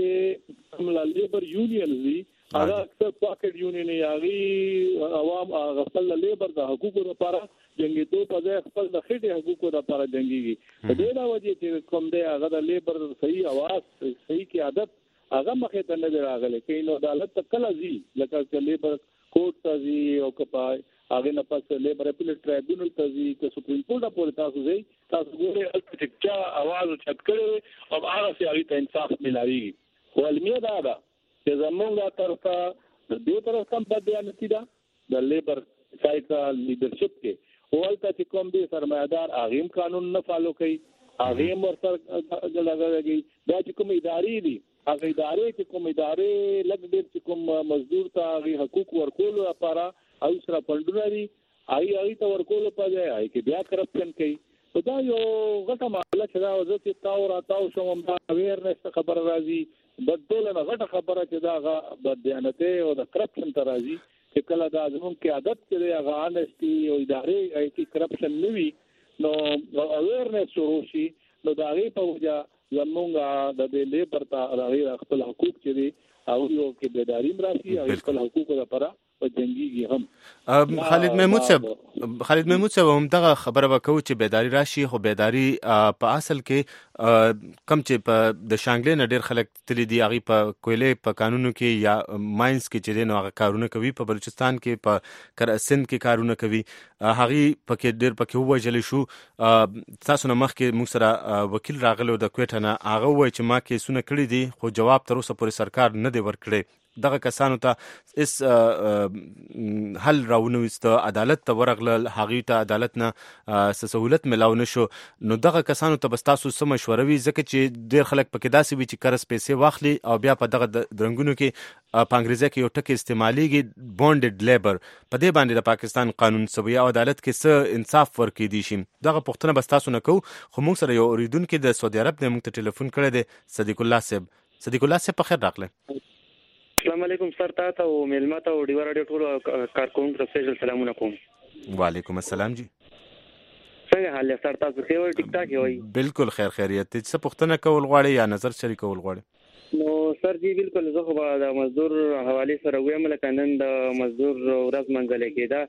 چې کوم لیبر یونین دي هغه اکثر پاکټ یونین یاغي عوام غفل لیبر د حقوقو لپاره جنگي دوه په ځای خپل د خېټه حقوقو لپاره جنگيږي په دې دا وجه چې کوم دی هغه د لیبر صحیح आवाज صحیح کی عادت هغه مخه ته نه راغله کینو عدالت کله زی لکه چې لیبر کورټ ته زی او کپای هغه نه پس لیبر اپیلیټ ټرایبونل ته زی که سپریم کورټ پورې تاسو زی تاسو ګورئ چې چا आवाज چت کړي او هغه سي هغه ته انصاف ملایي خو علمي دا ده چې زمونږه طرفه د دې طرف کم بدیانتی ده د لیبر سایکل لیدرشپ کې ولته چې کوم دي سرمایدار هغه قانون نه فالو کوي هغه ورته لګاږي دا چې کوم ادارې دي هغه ادارې چې کوم ادارې لګ ډېر چې کوم مزدور ته هغه حقوق ورکول لپاره او سره پندونه دي هغه ته ورکول په ځای هغه کې بیا کرپشن کوي دا یو غټه معاملې چې دا وځي تاو راتاو شوم دا اویرنس خبر راځي بدل نه غټه خبره چې دا بدیانته او د کرپشن ته راځي چې کله دا زموږ کې عادت کړي هغه انسټي او ادارې هغه کې کرپشن نوي نو اویرنس شروع شي نو دا غي په وجه زمونږه د دې لیبر ته راغلي خپل حقوق چې دي او یو کې بیداری راشي او خپل حقوق لپاره په جنگيږي هم خالد محمود صاحب هم دغه خبره وکړو چې بیداری راشي خو بیداری په اصل کې کم چې په د شانګلې نه ډېر خلک تللی دي هغه په کویلې په قانونو کې یا ماینز کې چې نو هغه کارونه کوي په بلوچستان کې په سند کې کارونه کوي هغه پکې ډېر پکې ووجل شو تاسو نه مخکې موږ سره وکیل راغلو د کوټه نه هغه وایي چې ما کې سونه کړی دي خو جواب تر اوسه پورې سرکار نه دی ورکړی دغه کسانو ته اس حل راونوست عدالت ته ورغلل هغه ته عدالت نه سہولت ملاو نشو نو دغه کسانو ته بس تاسو سم مشوروي ځکه چې ډېر خلک پکې داسې وي چې قرض پیسې واخلي او بیا په دغه درنګونو کې په انګریزي کې یو ټکی استعماليږي بونډډ لیبر په دې باندې د پاکستان قانون سوي او عدالت کې څه انصاف ورکړي دي شي دغه پښتنه بس تاسو نه کو خو موږ سره یو اوریدونکو د سعودي عرب د موږ ته ټلیفون کړی دی صدیق الله صاحب په خیر راغله السلام علیکم سر تاسو او ملمت او ډیو رادیو ټول کارکونکو ته سپیشل سلامونه کوم وعلیکم السلام جی څنګه حال سر تاسو خیر ټیک ټاک یوي بالکل خیریت څه پښتنه کول غواړي یا نظر شریکول غواړي نو سر جی بالکل زه خو د مزدور حواله سره ویم لکه نن د مزدور ورځ منځل کېده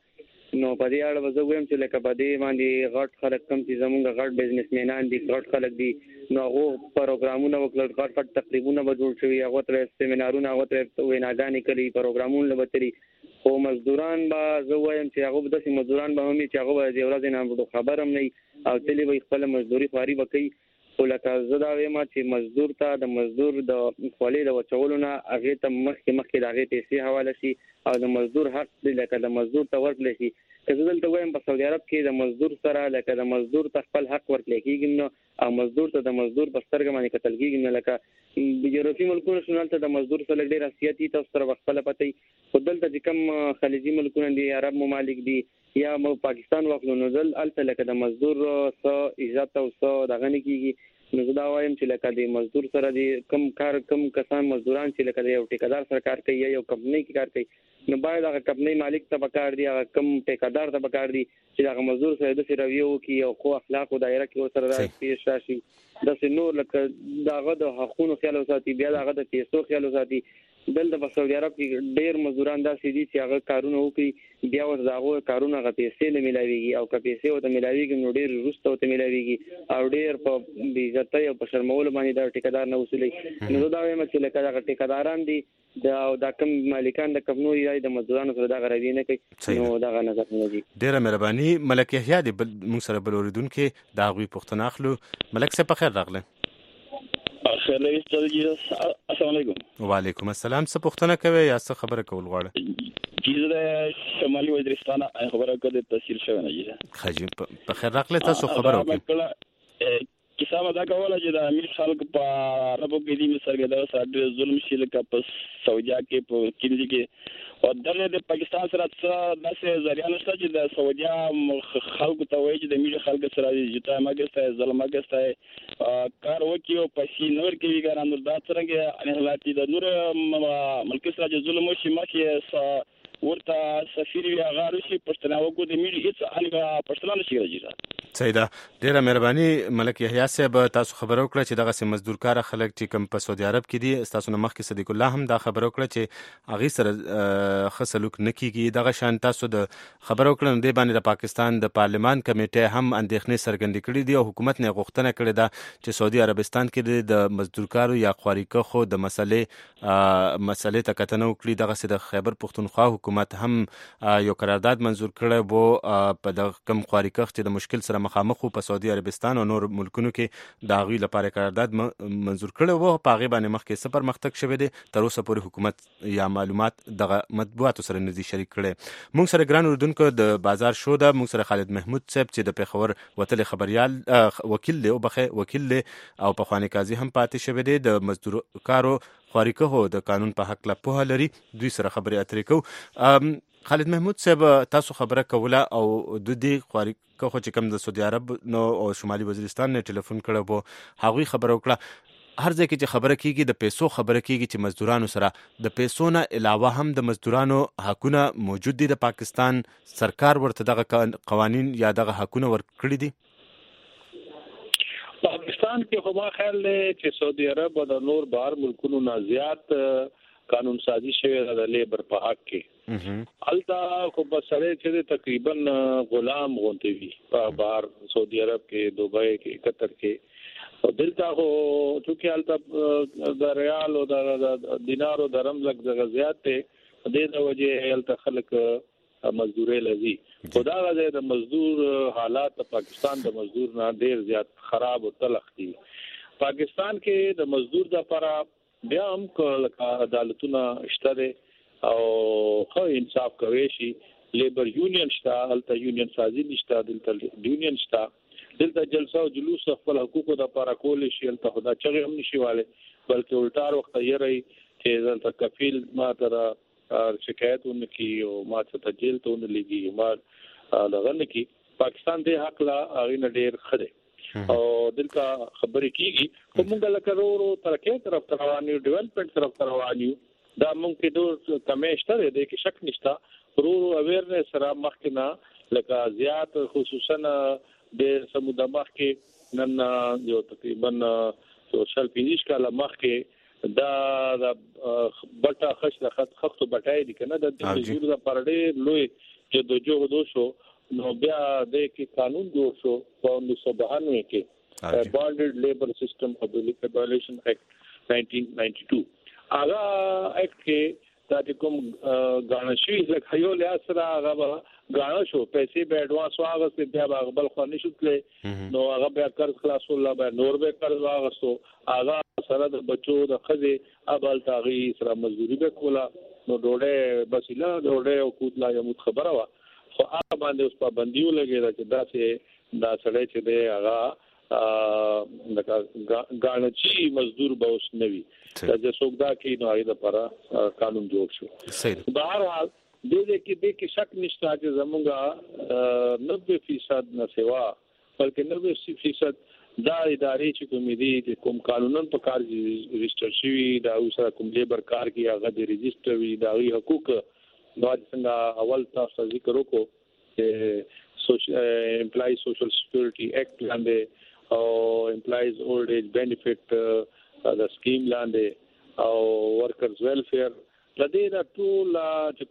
نو په دې اړه زه وایم چې لکه په دې باندې غټ خلک کم چې زمونږ غټ بزنسمنان دي غټ خلک دي نو هغه پروګرامونه وکړل غټ تقریبونه به جوړ شوي هغه تر سیمینارونه هغه تر ویناګانې کوي پروګرامونه لبتري خو مزدوران به زه وایم چې هغه د مزدوران به هم چې هغه د ورځې نه خبر هم نه او تللی به خپل مزدوري خواري وکړي خو لکه زه دا وایم چې مزدور ته د مزدور د خولې د وچولو نه هغې ته مخکې د هغې پیسې حواله شي او د مزدور حق دی لکه د مزدور ته ورکړی شي که زه دلته وایم په سعودي عرب کې د مزدور سره لکه د مزدور ته خپل حق ورکړی کېږي نو او مزدور ته د مزدور په سترګه باندې کتل کېږي نو لکه د یورپي ملکونو شو دلته د مزدور سره ډېر حیثیت دي تاسو سره خپله پته وي خو دلته چې کوم خلیجي ملکونه دي عرب ممالک دي یا پاکستان واخلو نو هلته لکه د مزدور څه عزت او څه دغه نه کېږي نو زه دا وایم چې لکه د مزدور سره د کم کسان مزدوران چې لکه د یو ټیکادار سره کار کوي یا یو کمپنۍ کې کار کوي نو باید هغه کمپنۍ مالک ته پکار دی هغه کم ټیکادار ته پکار دی چې هغه مزدور سره د رویه وکړي او خو اخلاق او دایره کې ورسره پیش راشي داسې نور لکه دغه د حقوقو خیال وساتي بیا دغه د پیسو خیال وساتي دلته په سعودي عرب کې ډېر مزدوران داسې دي چې هغه کارونه وکړي بیا ورته هغه کارونه هغه پیسې نه ملاويږي او که پیسې ورته ملاويږي نو ډېر وروسته ورته ملاويږي او ډېر په بېعزتۍ او په شرمولو باندې دا ټیکادار نه وصولوي نو زه دا وایم چې لکه دغه ټیکاداران دي دا کوم مالکان د کمپنیو یا د مزدورانو سره دغه رویه نه کوي نو دغه نظر نه دي ډېره مهرباني ملک یحیی دی موږ سره بل اورېدونکی د هغوی پوښتنه اخلو ملک صاحب په خیر راغلی السلام علیکم وعلیکم السلام څه پوښتنه کوي یا څه خبره کول غواړئ جی د شمالي وزیرستان خبره کوي تحصیل شوی نه جی ښه په خیر راغلی تاسو خبره وکړئ کیسه ما دا کوله چې د امیر خلک په عربو کې دي مثال دا سره ظلم شي لکه په سعودیا کې په کینځي کې او دغه د پاکستان سره داسې ذریعہ نشته چې د سعودیا خلکو ته وایي چې د امیر خلک سره جتا مګسته ظلم مګسته کار وکي او پسې نور کې ویګرانو دا څنګه ان حالاتي د نور ملک سره ظلم وشي مخه ورته سفیر وی غارو شي پښتنه وکړو د میډي هیڅ انګه پښتنه نشي راځي سیدا ډیره مهرباني ملک یحیی صاحب تاسو خبرو کړه چې دغه سم مزدورکار خلک چې کم په سعودي عرب کې دي تاسو نه مخکې صدیق الله هم دا خبرو کړه چې اغه سره خصلوک نکېږي دغه شان تاسو د خبرو کړه د باندې د پاکستان د پارلمان کمیټه هم اندېښنې څرګندې کړې دي او حکومت نه غوښتنه کړې ده چې سعودي عربستان کې د مزدورکارو یا خواریکه خو د مسلې ته کتنه وکړي دغه د خیبر پختونخوا حکومت هم یو قرارداد منزور کړی وو په د کم خواریکه چې د مشکل سره مخامخ په سعودي عربستان او نور ملکونو کې د هغوی لپاره قرارداد منزور کړی وو په هغې باندې مخکې څه پرمختګ شوی دی تر اوسه پورې حکومت یا معلومات دغه مطبوعاتو سره نه دي شریک کړی موږ سره ګران اردوونکو د بازار شو ده موږ سره خالد محمود صاحب چې د پېښور وتلې خبریال وکیل دی وکیل دی او پخوانی قاضي هم پاتې شوی دی د مزدورکارو خواریکهو د قانون په حق لا پوهه لري دوی سره خبرې اترې کوو خالد محمود صاحب تاسو خبره کوله او د دې خواریکه خو چې کوم د سعودي عرب نو او شمالي وزیرستان نه ټلیفون کړو وو هغوی خبره وکړه هر ځای کې چې خبره کیږي د پیسو خبره کیږي چې مزدورانو سره د پیسو نه علاوه هم د مزدورانو حقونه موجود دي د پاکستان سرکار ورته دغه قوانین یا دغه حقونه ورکړي دي پاکستان کې خو ما خیال دی چې سعودي عرب او د نور بهر ملکونو نه زیات قانون سازی شوی د لیبر په حق کې البته خو بسره چې تقریبا غلام غونډې وي په بهر سعودي عرب کې دوبۍ کې قطر کې او دلته خو چې البته د ریال او د دینار او درهم لږ زیات دی د وجه البته خلک مزدوري لذي خدا غزه د مزدور حالات پاکستان د مزدور نه ډیر زیات خراب او تلخ دي پاکستان کې د مزدور د لپاره بیا هم عدالتونه شته او خو انصاف کوي شي لیبر یونین شته البته یونین سازي نشته دلته یونین شته دلته جلسه او جلوس خپل حقوقو د لپاره کول شي البته خدا چغه هم نشي والے بلکې الټار وخت یې رہی چې دلته کفیل ما تر شکایت ونکي او ما ته جیل ته ونلګي ما لغنه کی پاکستان د حق لا غین ډیر خده او دلته خبرې کیږي کوم لکه ورو ترقه طرف رواني ډیولپمنٹ طرف رواني دا مونږ کې دوه کمیشته دي کې شک نشته ورو اویرنس سره مخکنا لکه زیات خصوصا د سمودمخ کې نن یو تقریبا سوشل پیج کاله مخ کې دا بټا خښ د خط خختو بټای دي کنه د دې جوړ د پرډې لوی جدوجہد وشو نو بیا د کې قانون جوړ شو په 1992 کې بانډډ لیبر سیستم ابولیشن ایکټ 1992 هغه ایکټ کې دا کوم غانشي لکه یو له سره هغه غاڼه شو پیسې به اډوانس واغسته بیا هغه بل خو نشو تلې نو هغه بیا قرض خلاص الله به نور به قرض واغستو هغه سره د بچو د خزه ابل تاغي سره مزدوري به کولا نو ډوډۍ بسیله ډوډۍ او کوتلا یموت خبره وا خو هغه باندې اوس پابندیو لګی چې دا سړی چې دی هغه غاڼچی مزدور به اوس نوي چې څوک دا کې نو هغه لپاره قانون جوړ شو صحیح بهرحال دې کې شک نشته چې زمونږه 90% نه سوا بلکې 90% دا ادارې چې کوم دي کوم قانونن په کار رجسټر شوی دا اوسه کوم لیبر کار کې هغه د رجسټر وی دا حقوق نو څنګه اول تاسو ذکر وکړو چې امپلای سوشل سکیورټي ایکټ لاندې او امپلایز اولډ ایج بینیفټ د سکیم لاندې او ورکرز ویلفیر لدې دا ټول چې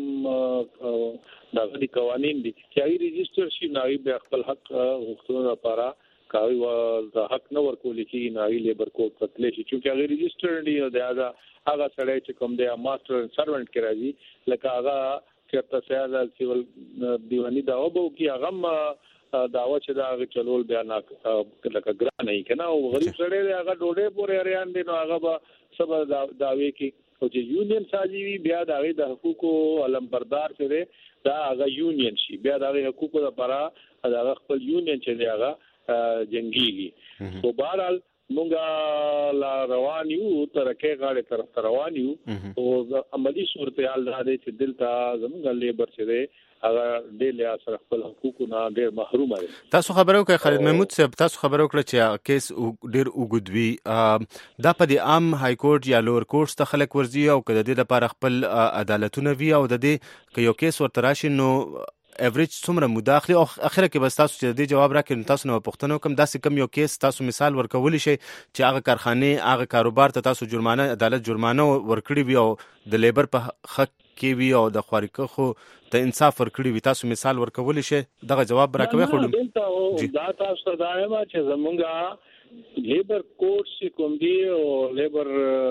کوم دا غوډي قوانين دي چې ای رجسٹر شي ناوي به خپل حق غوښتنه لپاره کوي او حق نه ورکول کی ناوي لیبر کوډ تطلیق شي چې هغه رجسٹر دی او دا هغه سره چې کوم دی ماستر سروانت کې راځي لکه هغه چې تاسو سیول دیوانی دا وبو کی هغه داوا چې دا چلول بیان لکه ګران نه کنه او غریب سره هغه ډوډۍ پورې اړین دي نو هغه به سبا داوي کې او چې یونین سازي بیا د هغه د حقوقو علمبردار شوه دا هغه یونین شي بیا د هغه حقوقو لپاره هغه خپل یونین چې دی هغه جنگيږي خو بهرحال مونږه لا روان یو ترکه غاړه طرف روان یو او عملی صورتحال دا دی چې دلته زموږ لیبر چې دی هغه ډېر اثر خپل حقوقونه ډېر محروم دي تاسو خبرو کوي خالد محمود صاحب تاسو خبرو کړ چې کیس ډېر وګدوي دا په د عام های کورټ یا لوور کورټ ته خلک ورځي او کله د لپاره خپل عدالتونه وی او د دې که یو کیس ورته راشي نو ایوریج څومره مداخله او اخره کې بس تاسو چې د جواب راکړئ تاسو نو پښتنو کوم داسې کم یو کیس تاسو مثال ورکول شي چې هغه کارخانه هغه کاروبار ته تاسو جرمانه عدالت جرمانه ورکړي وي او د لیبر په حق کې وي او د خواریکه خو د انصاف ورکړي وي تاسو مثال ورکول شي دغه جواب راکوي خو دا تاسو دا وایم چې زمونږه لیبر کورټ کوم دی او لیبر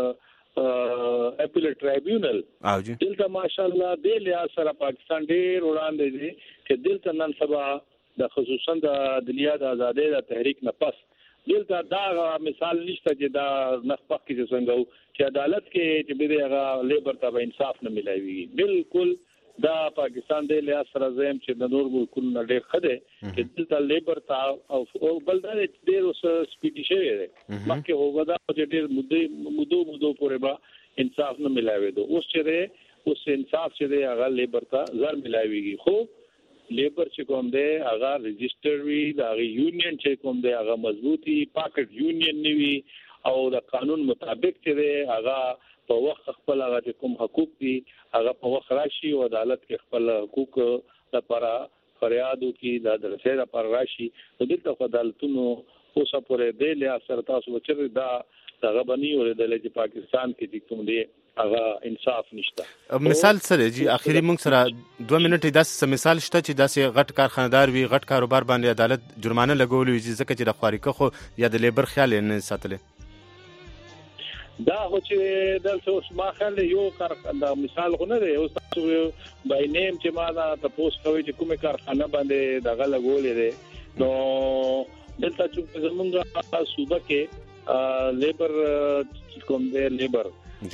اپیل ټرایبیونل دلته ماشاءالله د لیا سره پاکستان ډیر وړاندې دي چې دلته نن سبا د خصوصا د دنیا د آزادۍ د تحریک نه پس دلته دا مثال نشته چې دا نخپخ کې څنګه چې عدالت کې چې به هغه لیبر ته انصاف نه ملایوي بالکل دا پاکستان د لیا سره زم چې د نور ملکونو نه ډیر خده چې دلته لیبر ته او بلدا ډیر اوس سپیډي شوی دی مکه هوګه دا چې ډیر مودو پورې با انصاف نه ملایوي دو اوس انصاف چې دی هغه لیبر ته زر ملایويږي خو لیبر چې کوم دی هغه رجسٹر وی دا یونین چې کوم دی هغه مضبوطی پاکټ یونین نیوي او د قانون مطابق چې دی هغه په وخت خپل هغه کوم حقوق دي هغه په وخت راشي او عدالت کې خپل حقوق لپاره فریادو کې د درسه لپاره راشي د دې عدالتونو اوسه پورې د له اثر تاسو چې دا هغه بني او د لږ پاکستان کې کوم دی هغه انصاف نشته مثال سره جی اخیری موږ سره 2 منټه داسې مثال شته چې داسې غټ کارخانه‌دار وي غټ کاروبار باندې عدالت جرمانه لګولې وي ځکه چې د خواریکه خو یا د لیبر خیال نه ساتلې دا هو چې دلته ما خل یو کار دا مثال خو نه دی اوس تاسو بای نیم چې ما دا تاسو کوي چې کومه کارخانه باندې دغه لګولې ده نو دلته چې زمونږه صوبه کې لیبر کوم دی لیبر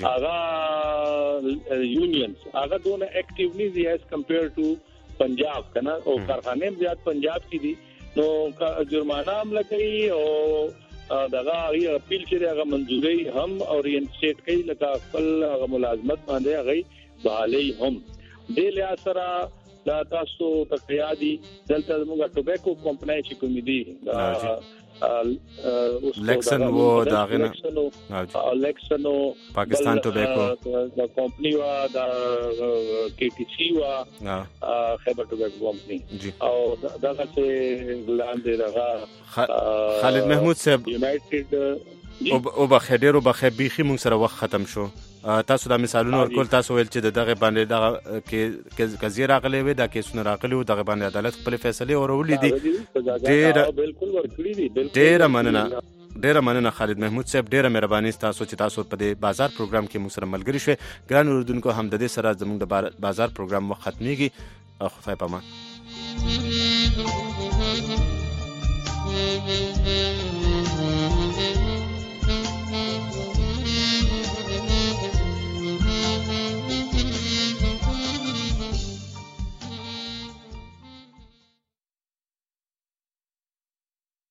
هغه یونینز هغه دونه اکټیو نه دي as compared to پنجاب کنه او کارخانه زیات پنجاب کې دي نو جرمانه هم لګي او دغه اپیل چې هغه منځوري هم اورینټیټ کوي لکه خپل هغه ملازمت باندې هغه بحالي هم د لیاسره دا تاسو تقیادي دلته موږ ټوبیکو کمپنۍ چې کوم دي لکسن و داغنه لکسنو پاکستان ټوبیکو د کمپنی وا د KTC وا خیبر ټوبیکو کمپنی او دغه څه لاندې دغه خالد محمود صاحب یونایټډ او بخیر ډیرو بخیر بيخي مون سره وخت ختم شو تاسو دا مثالونه ورکول تاسو ویل چې دغه باندې دغه کې قضیه راغلې وي دا کیسونه راغلي وو دغه باندې عدالت خپل فیصله اورولې دي ډیره مننه خالد محمود صاحب ډیره مهرباني تاسو چې تاسو په دې بازار پروګرام کې موږ سره ملګری شوي ګران اوریدونکو هم د دې سره زموږ د بازار پروګرام وخت ختمیږي خدای پامان